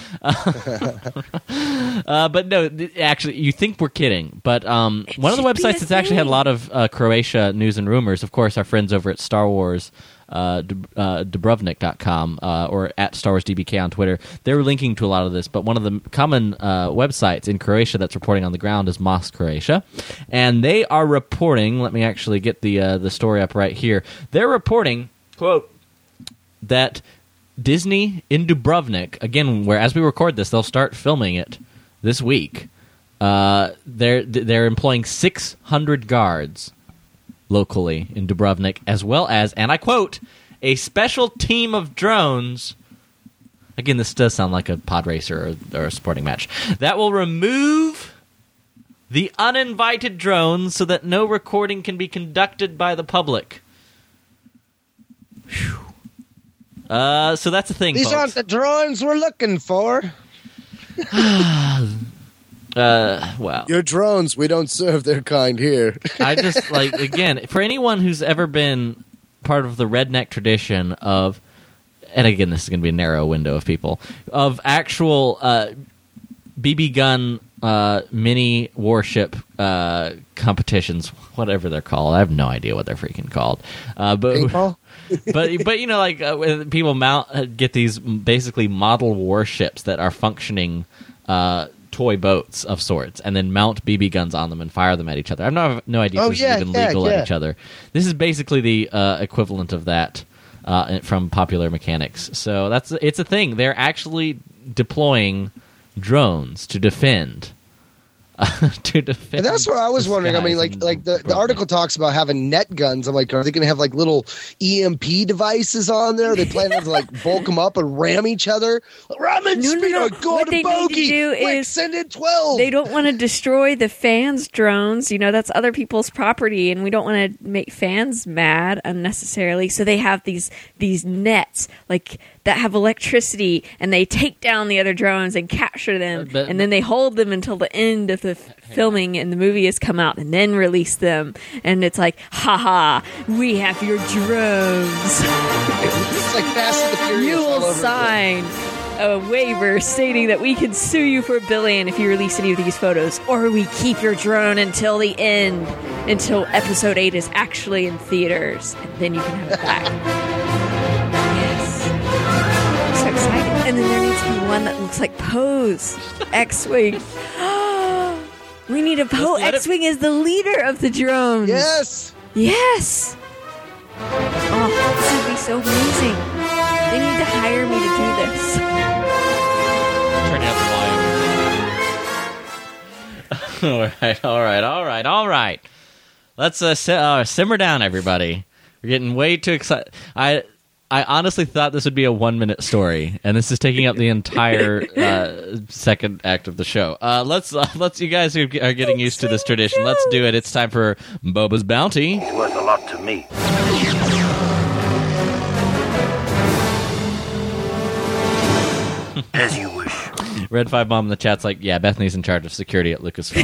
But no, actually, you think we're kidding. But one of the websites that's actually had a lot of Croatia news and rumors, of course, our friends over at Star Wars, Dubrovnik.com, or at Star Wars DBK on Twitter, they're linking to a lot of this. But one of the common websites in Croatia that's reporting on the ground is Moss Croatia. And they are reporting, let me actually get the story up right here. They're reporting, quote, that Disney in Dubrovnik, again, where as we record this, they'll start filming it this week. They're employing 600 guards locally in Dubrovnik, as well as, and I quote, a special team of drones. Again, this does sound like a pod racer or a sporting match. That will remove the uninvited drones so that no recording can be conducted by the public. Whew. So that's the thing, These folks. aren't the drones we're looking for. Well, your drones, we don't serve their kind here. I just, like, again, for anyone who's ever been part of the redneck tradition of, and again, this is going to be a narrow window of people, of actual BB gun mini warship competitions, whatever they're called. I have no idea what they're freaking called. But you know, like when people get these basically model warships that are functioning toy boats of sorts, and then mount BB guns on them and fire them at each other. I have no idea if this is even legal at each other. This is basically the equivalent of that from Popular Mechanics. So it's a thing. They're actually deploying drones to defend. And that's what I was wondering. I mean, like the article talks about having net guns. I'm like, are they going to have like little EMP devices on there? Are they planning to like bulk them up and ram each other? No. What they need to do is send in 12. They don't want to destroy the fans' drones. You know, that's other people's property, and we don't want to make fans mad unnecessarily. So they have these nets like that have electricity, and they take down the other drones and capture them, and then they hold them until the end of the filming and the movie has come out, and then release them. And it's like, haha, we have your drones. It's like Fast and the Furious. You will sign a waiver stating that we can sue you for $1 billion if you release any of these photos, or we keep your drone until the end, until episode 8 is actually in theaters, and then you can have it back. So excited. And then there needs to be one that looks like Poe's X-Wing. We need a Poe. X-Wing is the leader of the drones. Yes. Oh, this would be so amazing. They need to hire me to do this. Turn out the volume. All right. Let's simmer down, everybody. We're getting way too excited. I honestly thought this would be a 1-minute story, and this is taking up the entire second act of the show. Let's you guys who are getting used to this tradition, let's do it. It's time for Boba's Bounty. It's worth a lot to me. As you wish. Red 5 Mom in the chat's like, yeah, Bethany's in charge of security at Lucasfilm.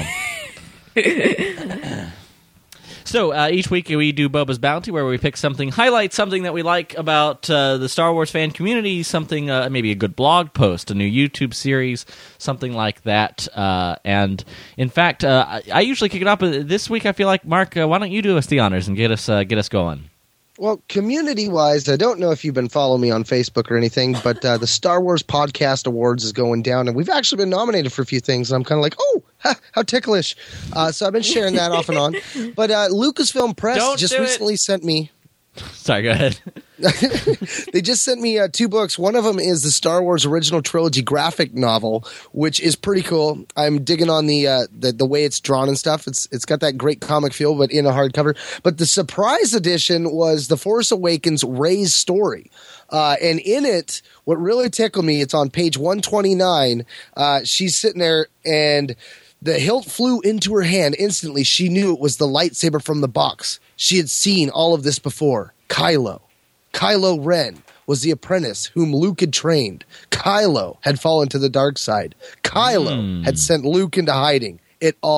So each week we do Boba's Bounty, where we pick something, highlight something that we like about the Star Wars fan community, something, maybe a good blog post, a new YouTube series, something like that. And in fact, I usually kick it up. This week I feel like, Mark, why don't you do us the honors and get us going? Well, community-wise, I don't know if you've been following me on Facebook or anything, but the Star Wars Podcast Awards is going down, and we've actually been nominated for a few things, and I'm kind of like, oh, how ticklish. So I've been sharing that off and on. But Lucasfilm Press just recently sent me... Sorry, go ahead. They just sent me 2 books. One of them is the Star Wars Original Trilogy graphic novel, which is pretty cool. I'm digging on the way it's drawn and stuff. It's got that great comic feel, but in a hardcover. But the surprise edition was The Force Awakens Rey's story. And in it, what really tickled me, it's on page 129. She's sitting there, and the hilt flew into her hand instantly. She knew it was the lightsaber from the box. She had seen all of this before. Kylo Ren was the apprentice whom Luke had trained. Kylo had fallen to the dark side. Kylo had sent Luke into hiding. It all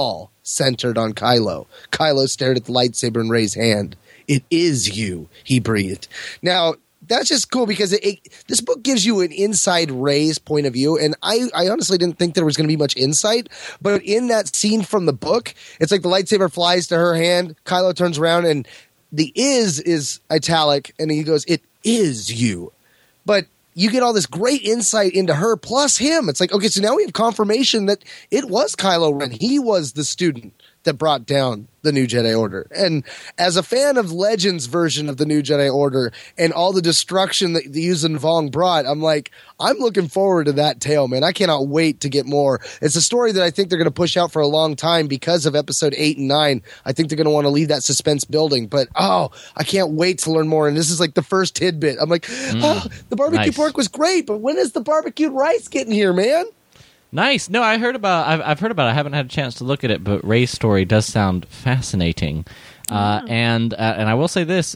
centered on Kylo. Kylo stared at the lightsaber in Rey's hand. It is you, he breathed. Now, that's just cool because this book gives you an inside Rey's point of view, and I honestly didn't think there was going to be much insight, but in that scene from the book, it's like the lightsaber flies to her hand, Kylo turns around, and the is italic, and he goes, it is you. But you get all this great insight into her plus him. It's like, okay, so now we have confirmation that it was Kylo Ren. He was the student that brought down the New Jedi Order. And as a fan of Legends version of the New Jedi Order and all the destruction that the Yuuzhan Vong brought, I'm like, I'm looking forward to that tale, man. I cannot wait to get more. It's a story that I think they're going to push out for a long time because of episode 8 and 9. I think they're going to want to leave that suspense building, but I can't wait to learn more. And this is like the first tidbit. I'm like, the barbecue pork was great, but when is the barbecued rice getting here, man? Nice. No, I've heard about it. I haven't had a chance to look at it, but Rey's story does sound fascinating. And I will say this.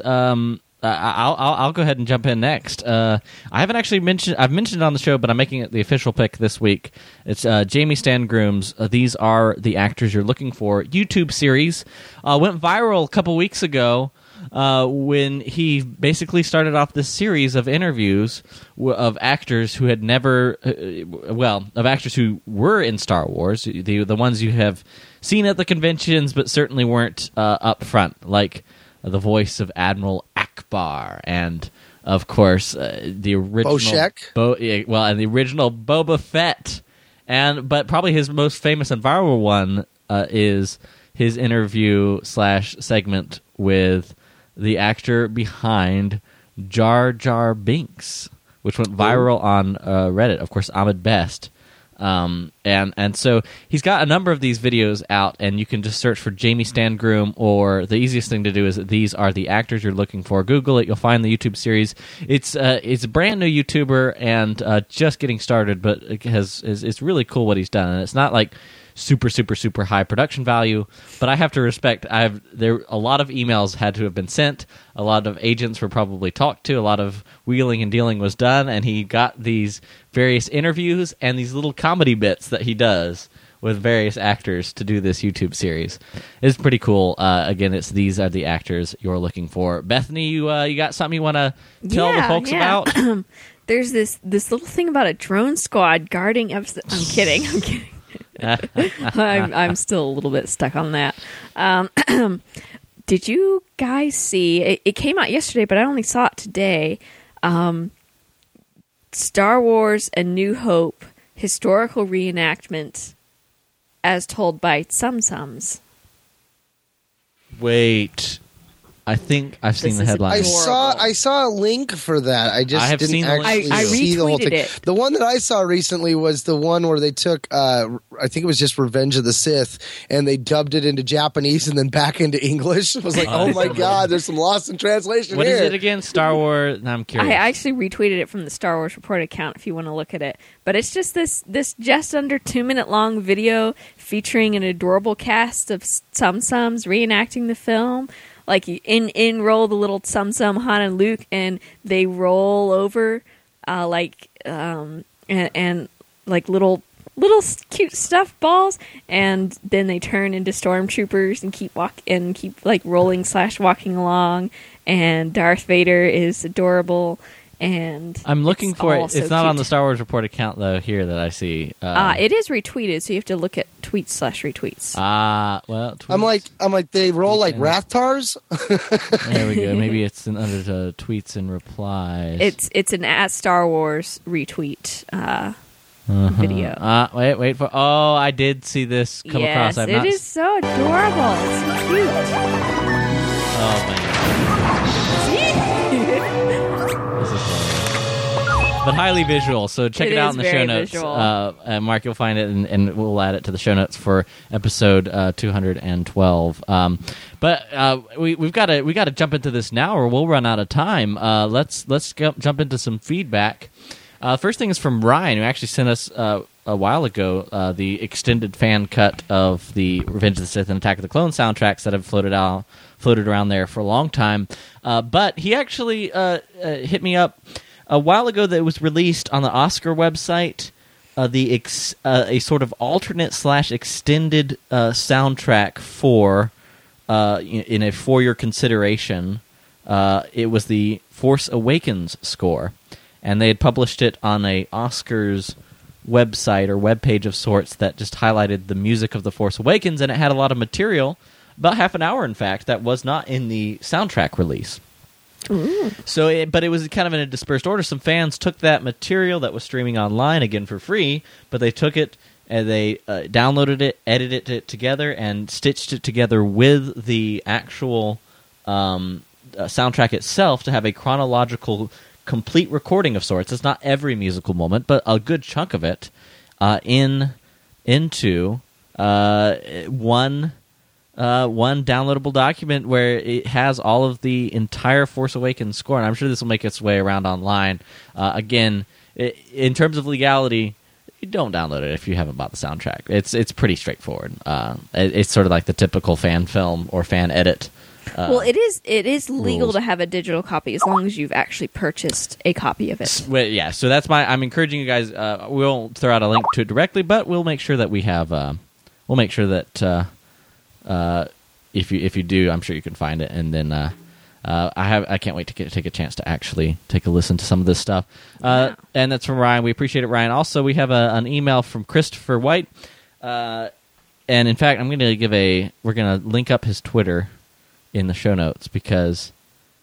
I'll go ahead and jump in next. I haven't actually mentioned. I've mentioned it on the show, but I'm making it the official pick this week. It's Jamie Stan Groom's These Are the Actors You're Looking For YouTube series. Went viral a couple weeks ago. When he basically started off this series of interviews of actors who had never, of actors who were in Star Wars, the ones you have seen at the conventions, but certainly weren't up front, like the voice of Admiral Akbar, and of course the original and the original Boba Fett, but probably his most famous and viral one is his interview / segment with the actor behind Jar Jar Binks, which went viral on Reddit. Of course, Ahmed Best. And so he's got a number of these videos out, and you can just search for Jamie Stan Groom, or the easiest thing to do is These Are the Actors You're Looking For. Google it. You'll find the YouTube series. It's a brand new YouTuber and just getting started, but it's really cool what he's done. And it's not like super high production value, but I have to respect. A lot of emails had to have been sent, a lot of agents were probably talked to, a lot of wheeling and dealing was done, and he got these various interviews and these little comedy bits that he does with various actors to do this YouTube series. It's pretty cool. Again, it's These Are the Actors You're Looking For. Bethany, you got something you want to tell the folks about? There's this little thing about a drone squad guarding episode. I'm kidding. I'm still a little bit stuck on that. Did you guys see? It came out yesterday, but I only saw it today. Star Wars: A New Hope historical reenactment, as told by Tsum Tsums. Wait. I think I've seen the headline. I saw a link for that. I didn't actually see the whole thing. It. The one that I saw recently was the one where they took, I think it was just Revenge of the Sith, and they dubbed it into Japanese and then back into English. It was like, oh my God, there's some lost in translation What here. is it again? Star Wars? No, I'm curious. I actually retweeted it from the Star Wars Report account if you want to look at it. But it's just this just under 2-minute long video featuring an adorable cast of Tsum Tsums reenacting the film. Like, in roll the little Tsum Tsum, Han and Luke, and they roll over, and like little cute stuffed balls, and then they turn into stormtroopers and keep rolling / walking along. And Darth Vader is adorable. And I'm looking for it. It's not cute. on the Star Wars Report account though. Here that I see. It is retweeted, so you have to look at tweets / retweets. Well, tweets. I'm like they roll like Rathtars. There we go. Maybe it's under the tweets and replies. It's an at Star Wars retweet video. Wait for. Oh, I did see this come across. It is so adorable. It's so cute. Oh man. But highly visual, so check it out in the show notes. Mark, you'll find it, and we'll add it to the show notes for episode 212. But we got to jump into this now, or we'll run out of time. Let's jump into some feedback. First thing is from Ryan, who actually sent us a while ago the extended fan cut of the Revenge of the Sith and Attack of the Clones soundtracks that have floated around there for a long time. But he actually hit me up a while ago that it was released on the Oscar website a sort of alternate / extended soundtrack for in a for your consideration. It was the Force Awakens score, and they had published it on a Oscars website or webpage of sorts that just highlighted the music of the Force Awakens, and it had a lot of material, about half an hour in fact, that was not in the soundtrack release. Ooh. But it was kind of in a dispersed order. Some fans took that material that was streaming online, again for free, but they took it and they downloaded it, edited it together, and stitched it together with the actual soundtrack itself to have a chronological, complete recording of sorts. It's not every musical moment, but a good chunk of it into one downloadable document where it has all of the entire Force Awakens score, and I'm sure this will make its way around online. Again, in terms of legality, you don't download it if you haven't bought the soundtrack. It's pretty straightforward. It's sort of like the typical fan film or fan edit. Well, it is legal rules. to have a digital copy as long as you've actually purchased a copy of it. Well, yeah, so that's I'm encouraging you guys. We won't throw out a link to it directly, but we'll make sure that we have. We'll make sure that if you do, I'm sure you can find it. And then I can't wait to take a chance to actually take a listen to some of this stuff. And that's from Ryan. We appreciate it, Ryan. Also, we have an email from Christopher White. And in fact, we're going to link up his Twitter in the show notes, because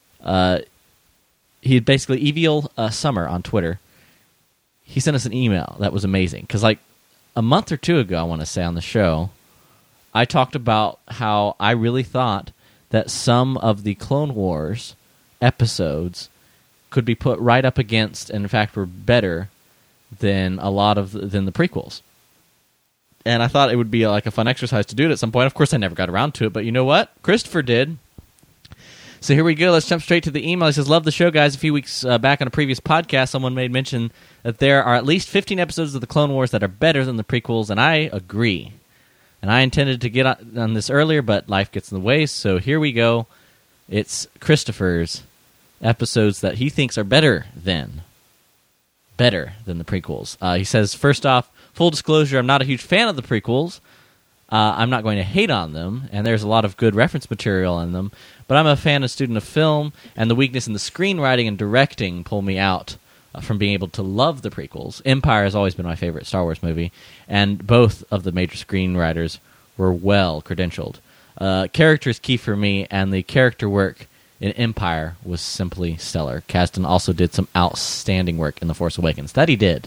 he basically Eviel Summer on Twitter. He sent us an email that was amazing, because like a month or two ago, I want to say on the show, I talked about how I really thought that some of the Clone Wars episodes could be put right up against, and in fact were better than than the prequels. And I thought it would be like a fun exercise to do it at some point. Of course, I never got around to it, but you know what? Christopher did. So here we go. Let's jump straight to the email. He says, love the show, guys. A few weeks back on a previous podcast, someone made mention that there are at least 15 episodes of the Clone Wars that are better than the prequels, and I agree. And I intended to get on this earlier, but life gets in the way, so here we go. It's Christopher's episodes that he thinks are better than the prequels. He says, first off, full disclosure, I'm not a huge fan of the prequels. I'm not going to hate on them, and there's a lot of good reference material in them, but I'm a fan and student of film, and the weakness in the screenwriting and directing pull me out from being able to love the prequels. Empire has always been my favorite Star Wars movie, and both of the major screenwriters were well credentialed. Character is key for me, and the character work in Empire was simply stellar. Kasdan also did some outstanding work in The Force Awakens. That he did.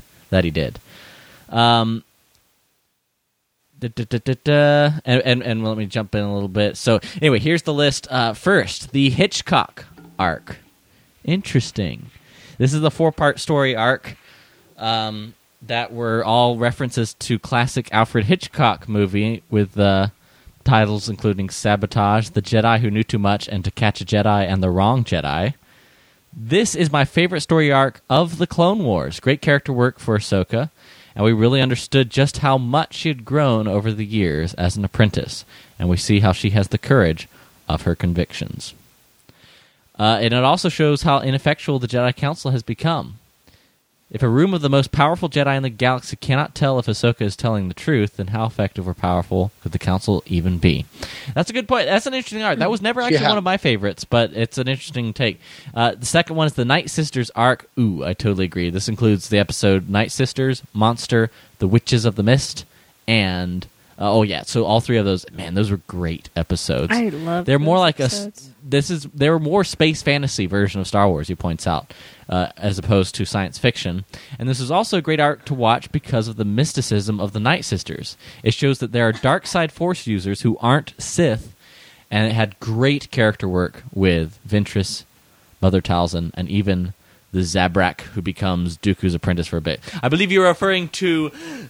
And let me jump in a little bit. So anyway, here's the list. First, the Hitchcock arc. Interesting. This is a 4-part story arc that were all references to classic Alfred Hitchcock movie with titles including Sabotage, The Jedi Who Knew Too Much, and To Catch a Jedi and The Wrong Jedi. This is my favorite story arc of the Clone Wars. Great character work for Ahsoka, and we really understood just how much she had grown over the years as an apprentice, and we see how she has the courage of her convictions. And it also shows how ineffectual the Jedi Council has become. If a room of the most powerful Jedi in the galaxy cannot tell if Ahsoka is telling the truth, then how effective or powerful could the Council even be? That's a good point. That's an interesting arc. That was never actually one of my favorites, but it's an interesting take. The second one is the Night Sisters arc. Ooh, I totally agree. This includes the episode Night Sisters, Monster, The Witches of the Mist, and... so all three of those, man, those were great episodes. I love They're more like episodes. they were more space fantasy version of Star Wars, he points out, as opposed to science fiction. And this is also a great arc to watch because of the mysticism of the Night Sisters. It shows that there are dark side Force users who aren't Sith, and it had great character work with Ventress, Mother Talzin, and even the Zabrak, who becomes Dooku's apprentice for a bit. I believe you're referring to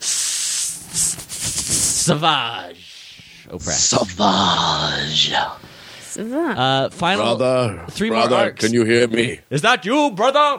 Savage Oprah. Savage. Final Brother, 3 brother, more arcs. can you hear me? Is that you, brother?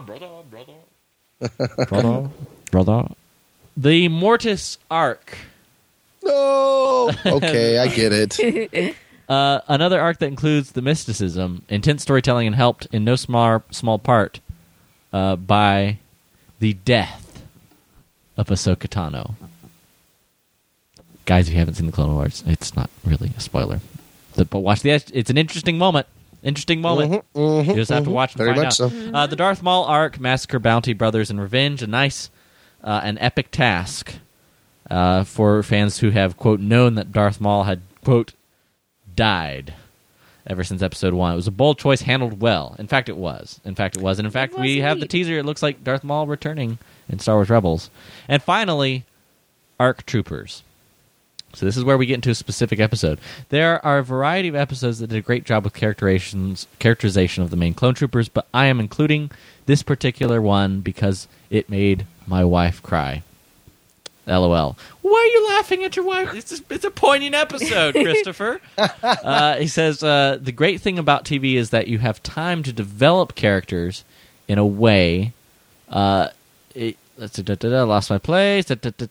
Brother. The Mortis arc. No. Okay, I get it. Another arc that includes the mysticism, intense storytelling, and helped in no small part by the death of Ahsoka Tano. Guys, if you haven't seen the Clone Wars, it's not really a spoiler. But watch it's an interesting moment. Interesting moment. You just have to watch and Very find much out. so. The Darth Maul arc, Massacre, Bounty, Brothers, and Revenge. A nice, an epic task for fans who have, quote, known that Darth Maul had, quote, died ever since Episode 1. It was a bold choice, handled well. In fact, it was. And in fact, we have the teaser. It looks like Darth Maul returning in Star Wars Rebels. And finally, ARC Troopers. So this is where we get into a specific episode. There are a variety of episodes that did a great job with characterization of the main clone troopers, but I am including this particular one because it made my wife cry. LOL. Why are you laughing at your wife? It's a poignant episode, Christopher. He says, the great thing about TV is that you have time to develop characters in a way... lost my place.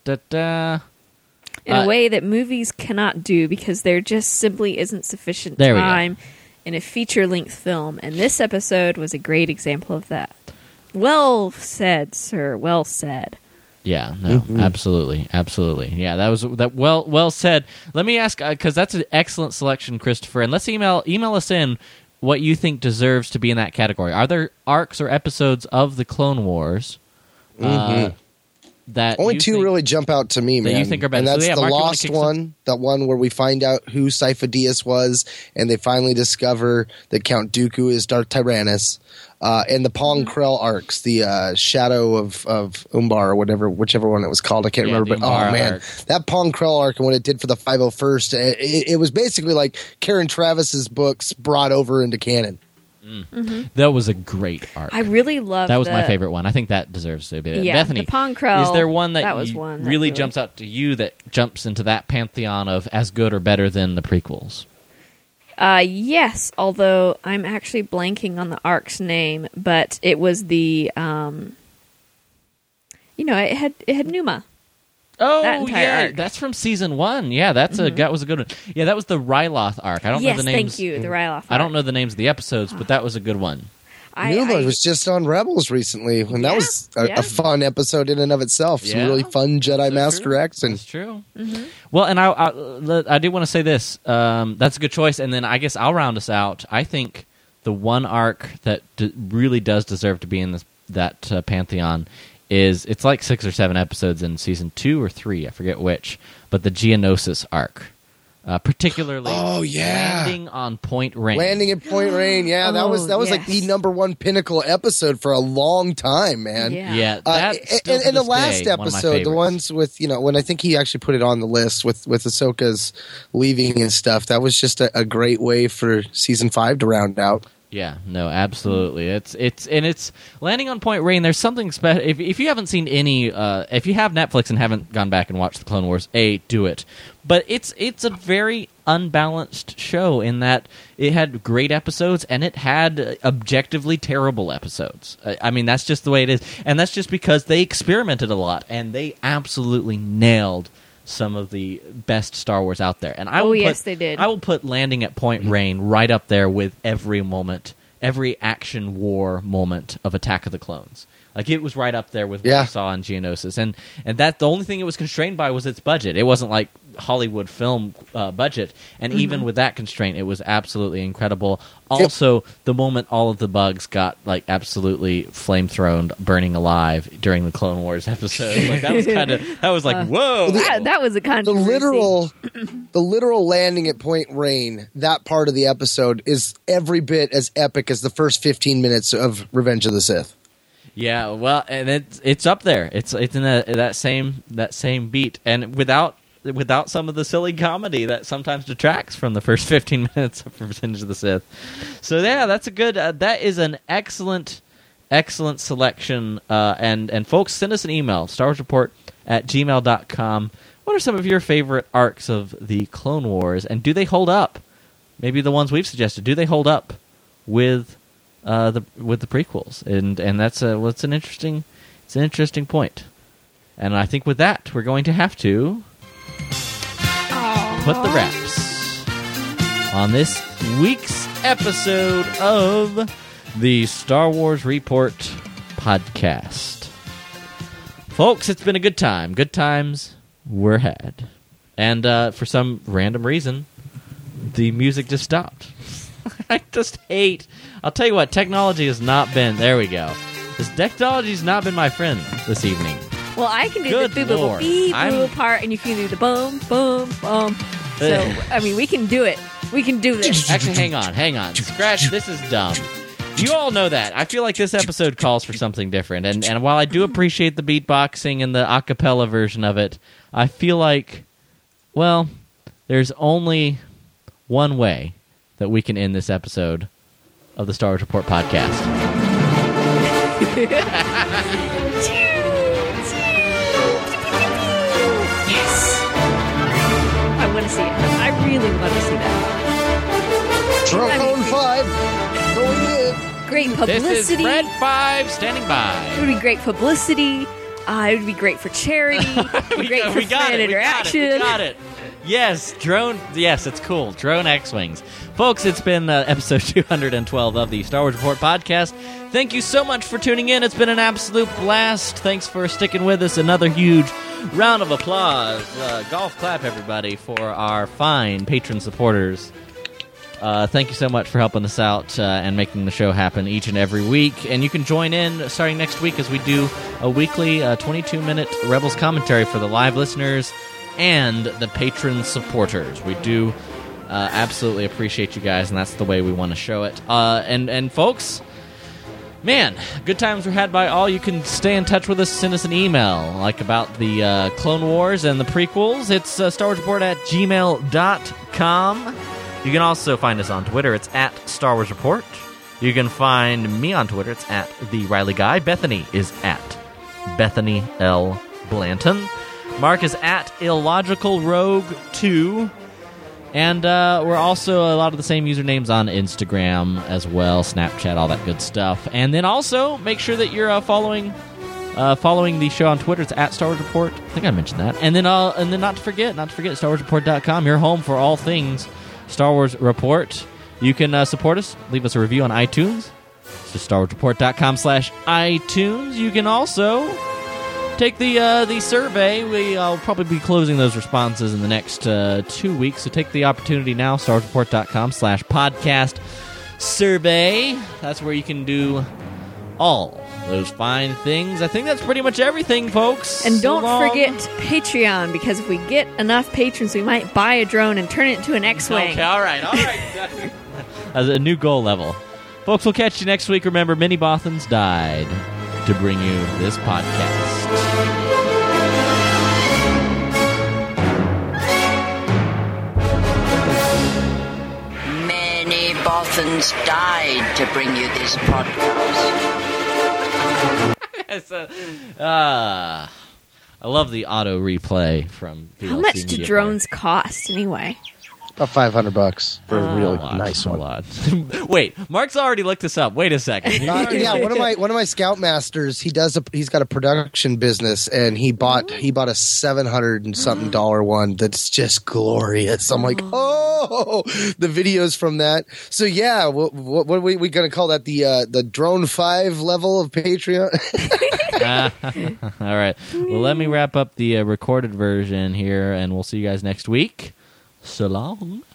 In a way that movies cannot do because there just simply isn't sufficient There we go. time in a feature-length film, and this episode was a great example of that. Well said, sir. Well said. Yeah, no, absolutely. Yeah, that was well said. Let me ask, because that's an excellent selection, Christopher, and let's email us in what you think deserves to be in that category. Are there arcs or episodes of the Clone Wars that only you two think, really jump out to me, man. that you think are better? And that's So, yeah, the Mark, you wanna Lost kick one, that one where we find out who Sifo-Dyas was, and they finally discover that Count Dooku is Darth Tyrannus. And the Pong Krell arcs, the Shadow of Umbar or whichever one it was called, I can't remember. But Umbar oh man, arc. that Pong Krell arc and what it did for the 501st, it was basically like Karen Travis's books brought over into canon. That was a great arc. I really love that was my favorite one. I think that deserves to be it. Yeah, Bethany, the Pong Krell, is there one that was one that really jumps out to you that jumps into that pantheon of as good or better than the prequels? Yes, although I'm actually blanking on the arc's name, but it was the, it had Numa. Oh, That entire yeah, arc. that's from season 1. Yeah, that was a good one. Yeah, that was the Ryloth arc. I don't know the names. Thank you, the Ryloth arc. I don't know the names of the episodes, but that was a good one. Numa was just on Rebels recently, and that was a fun episode in and of itself. Some Yeah. really fun Jedi Master X. And That's true. Well, and I do want to say this. That's a good choice, and then I guess I'll round us out. I think the one arc that really does deserve to be in that pantheon is, it's like 6 or 7 episodes in season 2 or 3, I forget which, but the Geonosis arc. Particularly landing on Point Rain. Landing at Point Rain, that was like the number one pinnacle episode for a long time, man. Yeah, that still to and the this last day, one of my episode, the favorites. ones with when I think he actually put it on the list with Ahsoka's leaving and stuff, that was just a great way for season 5 to round out. Yeah, no, absolutely. It's landing on Point Rain. There's something special. If you haven't seen any, if you have Netflix and haven't gone back and watched the Clone Wars, do it. But it's a very unbalanced show in that it had great episodes and it had objectively terrible episodes. I mean, that's just the way it is, and that's just because they experimented a lot and they absolutely nailed some of the best Star Wars out there. And they did. I will put Landing at Point Rain right up there with every action war moment of Attack of the Clones. Like, it was right up there with what we saw in Geonosis. And that the only thing it was constrained by was its budget. It wasn't like Hollywood film budget. And even with that constraint, it was absolutely incredible. Also, the moment all of the bugs got like absolutely flame-thrown, burning alive during the Clone Wars episode, like that was like whoa. That was a controversy. The literal landing at Point Rain, that part of the episode is every bit as epic as the first 15 minutes of Revenge of the Sith. Yeah, well, and it's up there. It's in that same beat, and without some of the silly comedy that sometimes detracts from the first 15 minutes of Revenge of the Sith. So yeah, that's a good. That is an excellent selection. And folks, send us an email, StarWarsReport@gmail.com. What are some of your favorite arcs of the Clone Wars, and do they hold up? Maybe the ones we've suggested. Do they hold up with the prequels? And that's it's an interesting point. And I think with that, we're going to have to put the wraps on this week's episode of the Star Wars Report podcast. Folks, it's been a good time. Good times were had. And for some random reason, the music just stopped. I just hate... I'll tell you what, technology has not been... There we go. This technology's not been my friend this evening. Well, I can do Good the boo Lord. beep boo part, and you can do the boom, boom, boom. So, I mean, we can do it. We can do this. Actually, hang on. Scratch, this is dumb. You all know that. I feel like this episode calls for something different. And while I do appreciate the beatboxing and the a cappella version of it, I feel like, well, there's only one way that we can end this episode of the Star Wars Report podcast. Yes. I want to see it. I really want to see that. Drone 5 going in. Great publicity. This is Fred 5 standing by. It would be great publicity. It would be great for charity. It would be great for fan interaction. We got it. Yes, drone. Yes, it's cool. Drone X-Wings. Folks, it's been episode 212 of the Star Wars Report podcast. Thank you so much for tuning in. It's been an absolute blast. Thanks for sticking with us. Another huge round of applause. Golf clap, everybody, for our fine patron supporters. Thank you so much for helping us out and making the show happen each and every week. And you can join in starting next week as we do a weekly 22-minute Rebels commentary for the live listeners and the patron supporters. We do absolutely appreciate you guys, and that's the way we want to show it. And folks, man, good times were had by all. You can stay in touch with us, send us an email, like about the Clone Wars and the prequels. It's StarWarsReport@gmail.com. You can also find us on Twitter. It's @Star Wars Report. You can find me on Twitter. It's @TheRileyGuy. Bethany is @Bethany L. Blanton. Mark is @IllogicalRogue2. And we're also a lot of the same usernames on Instagram as well, Snapchat, all that good stuff. And then also make sure that you're following the show on Twitter. It's @Star Wars Report. I think I mentioned that. And then not to forget, StarWarsReport.com, your home for all things Star Wars Report. You can support us, leave us a review on iTunes. It's just StarWarsReport.com/iTunes. You can also take the survey. I'll probably be closing those responses in the next 2 weeks, so take the opportunity now, StarWarsReport.com/podcast survey. That's where you can do all those fine things. I think that's pretty much everything, folks. And don't forget Patreon, because if we get enough patrons, we might buy a drone and turn it into an X-Wing. Okay, all right. As a new goal level. Folks, we'll catch you next week. Remember, many Bothans died to bring you this podcast. Many Bothans died to bring you this podcast. I love the auto replay from VLC How much do Media drones cost, anyway? About $500 for a really nice one. Wait, Mark's already looked this up. Wait a second. Yeah, one of my Scoutmasters, he's got a production business, and he bought a $700 and something one that's just glorious. I'm like, oh, the videos from that. So yeah, what are we gonna call that? The Drone 5 level of Patreon. All right. Well, let me wrap up the recorded version here, and we'll see you guys next week. So long.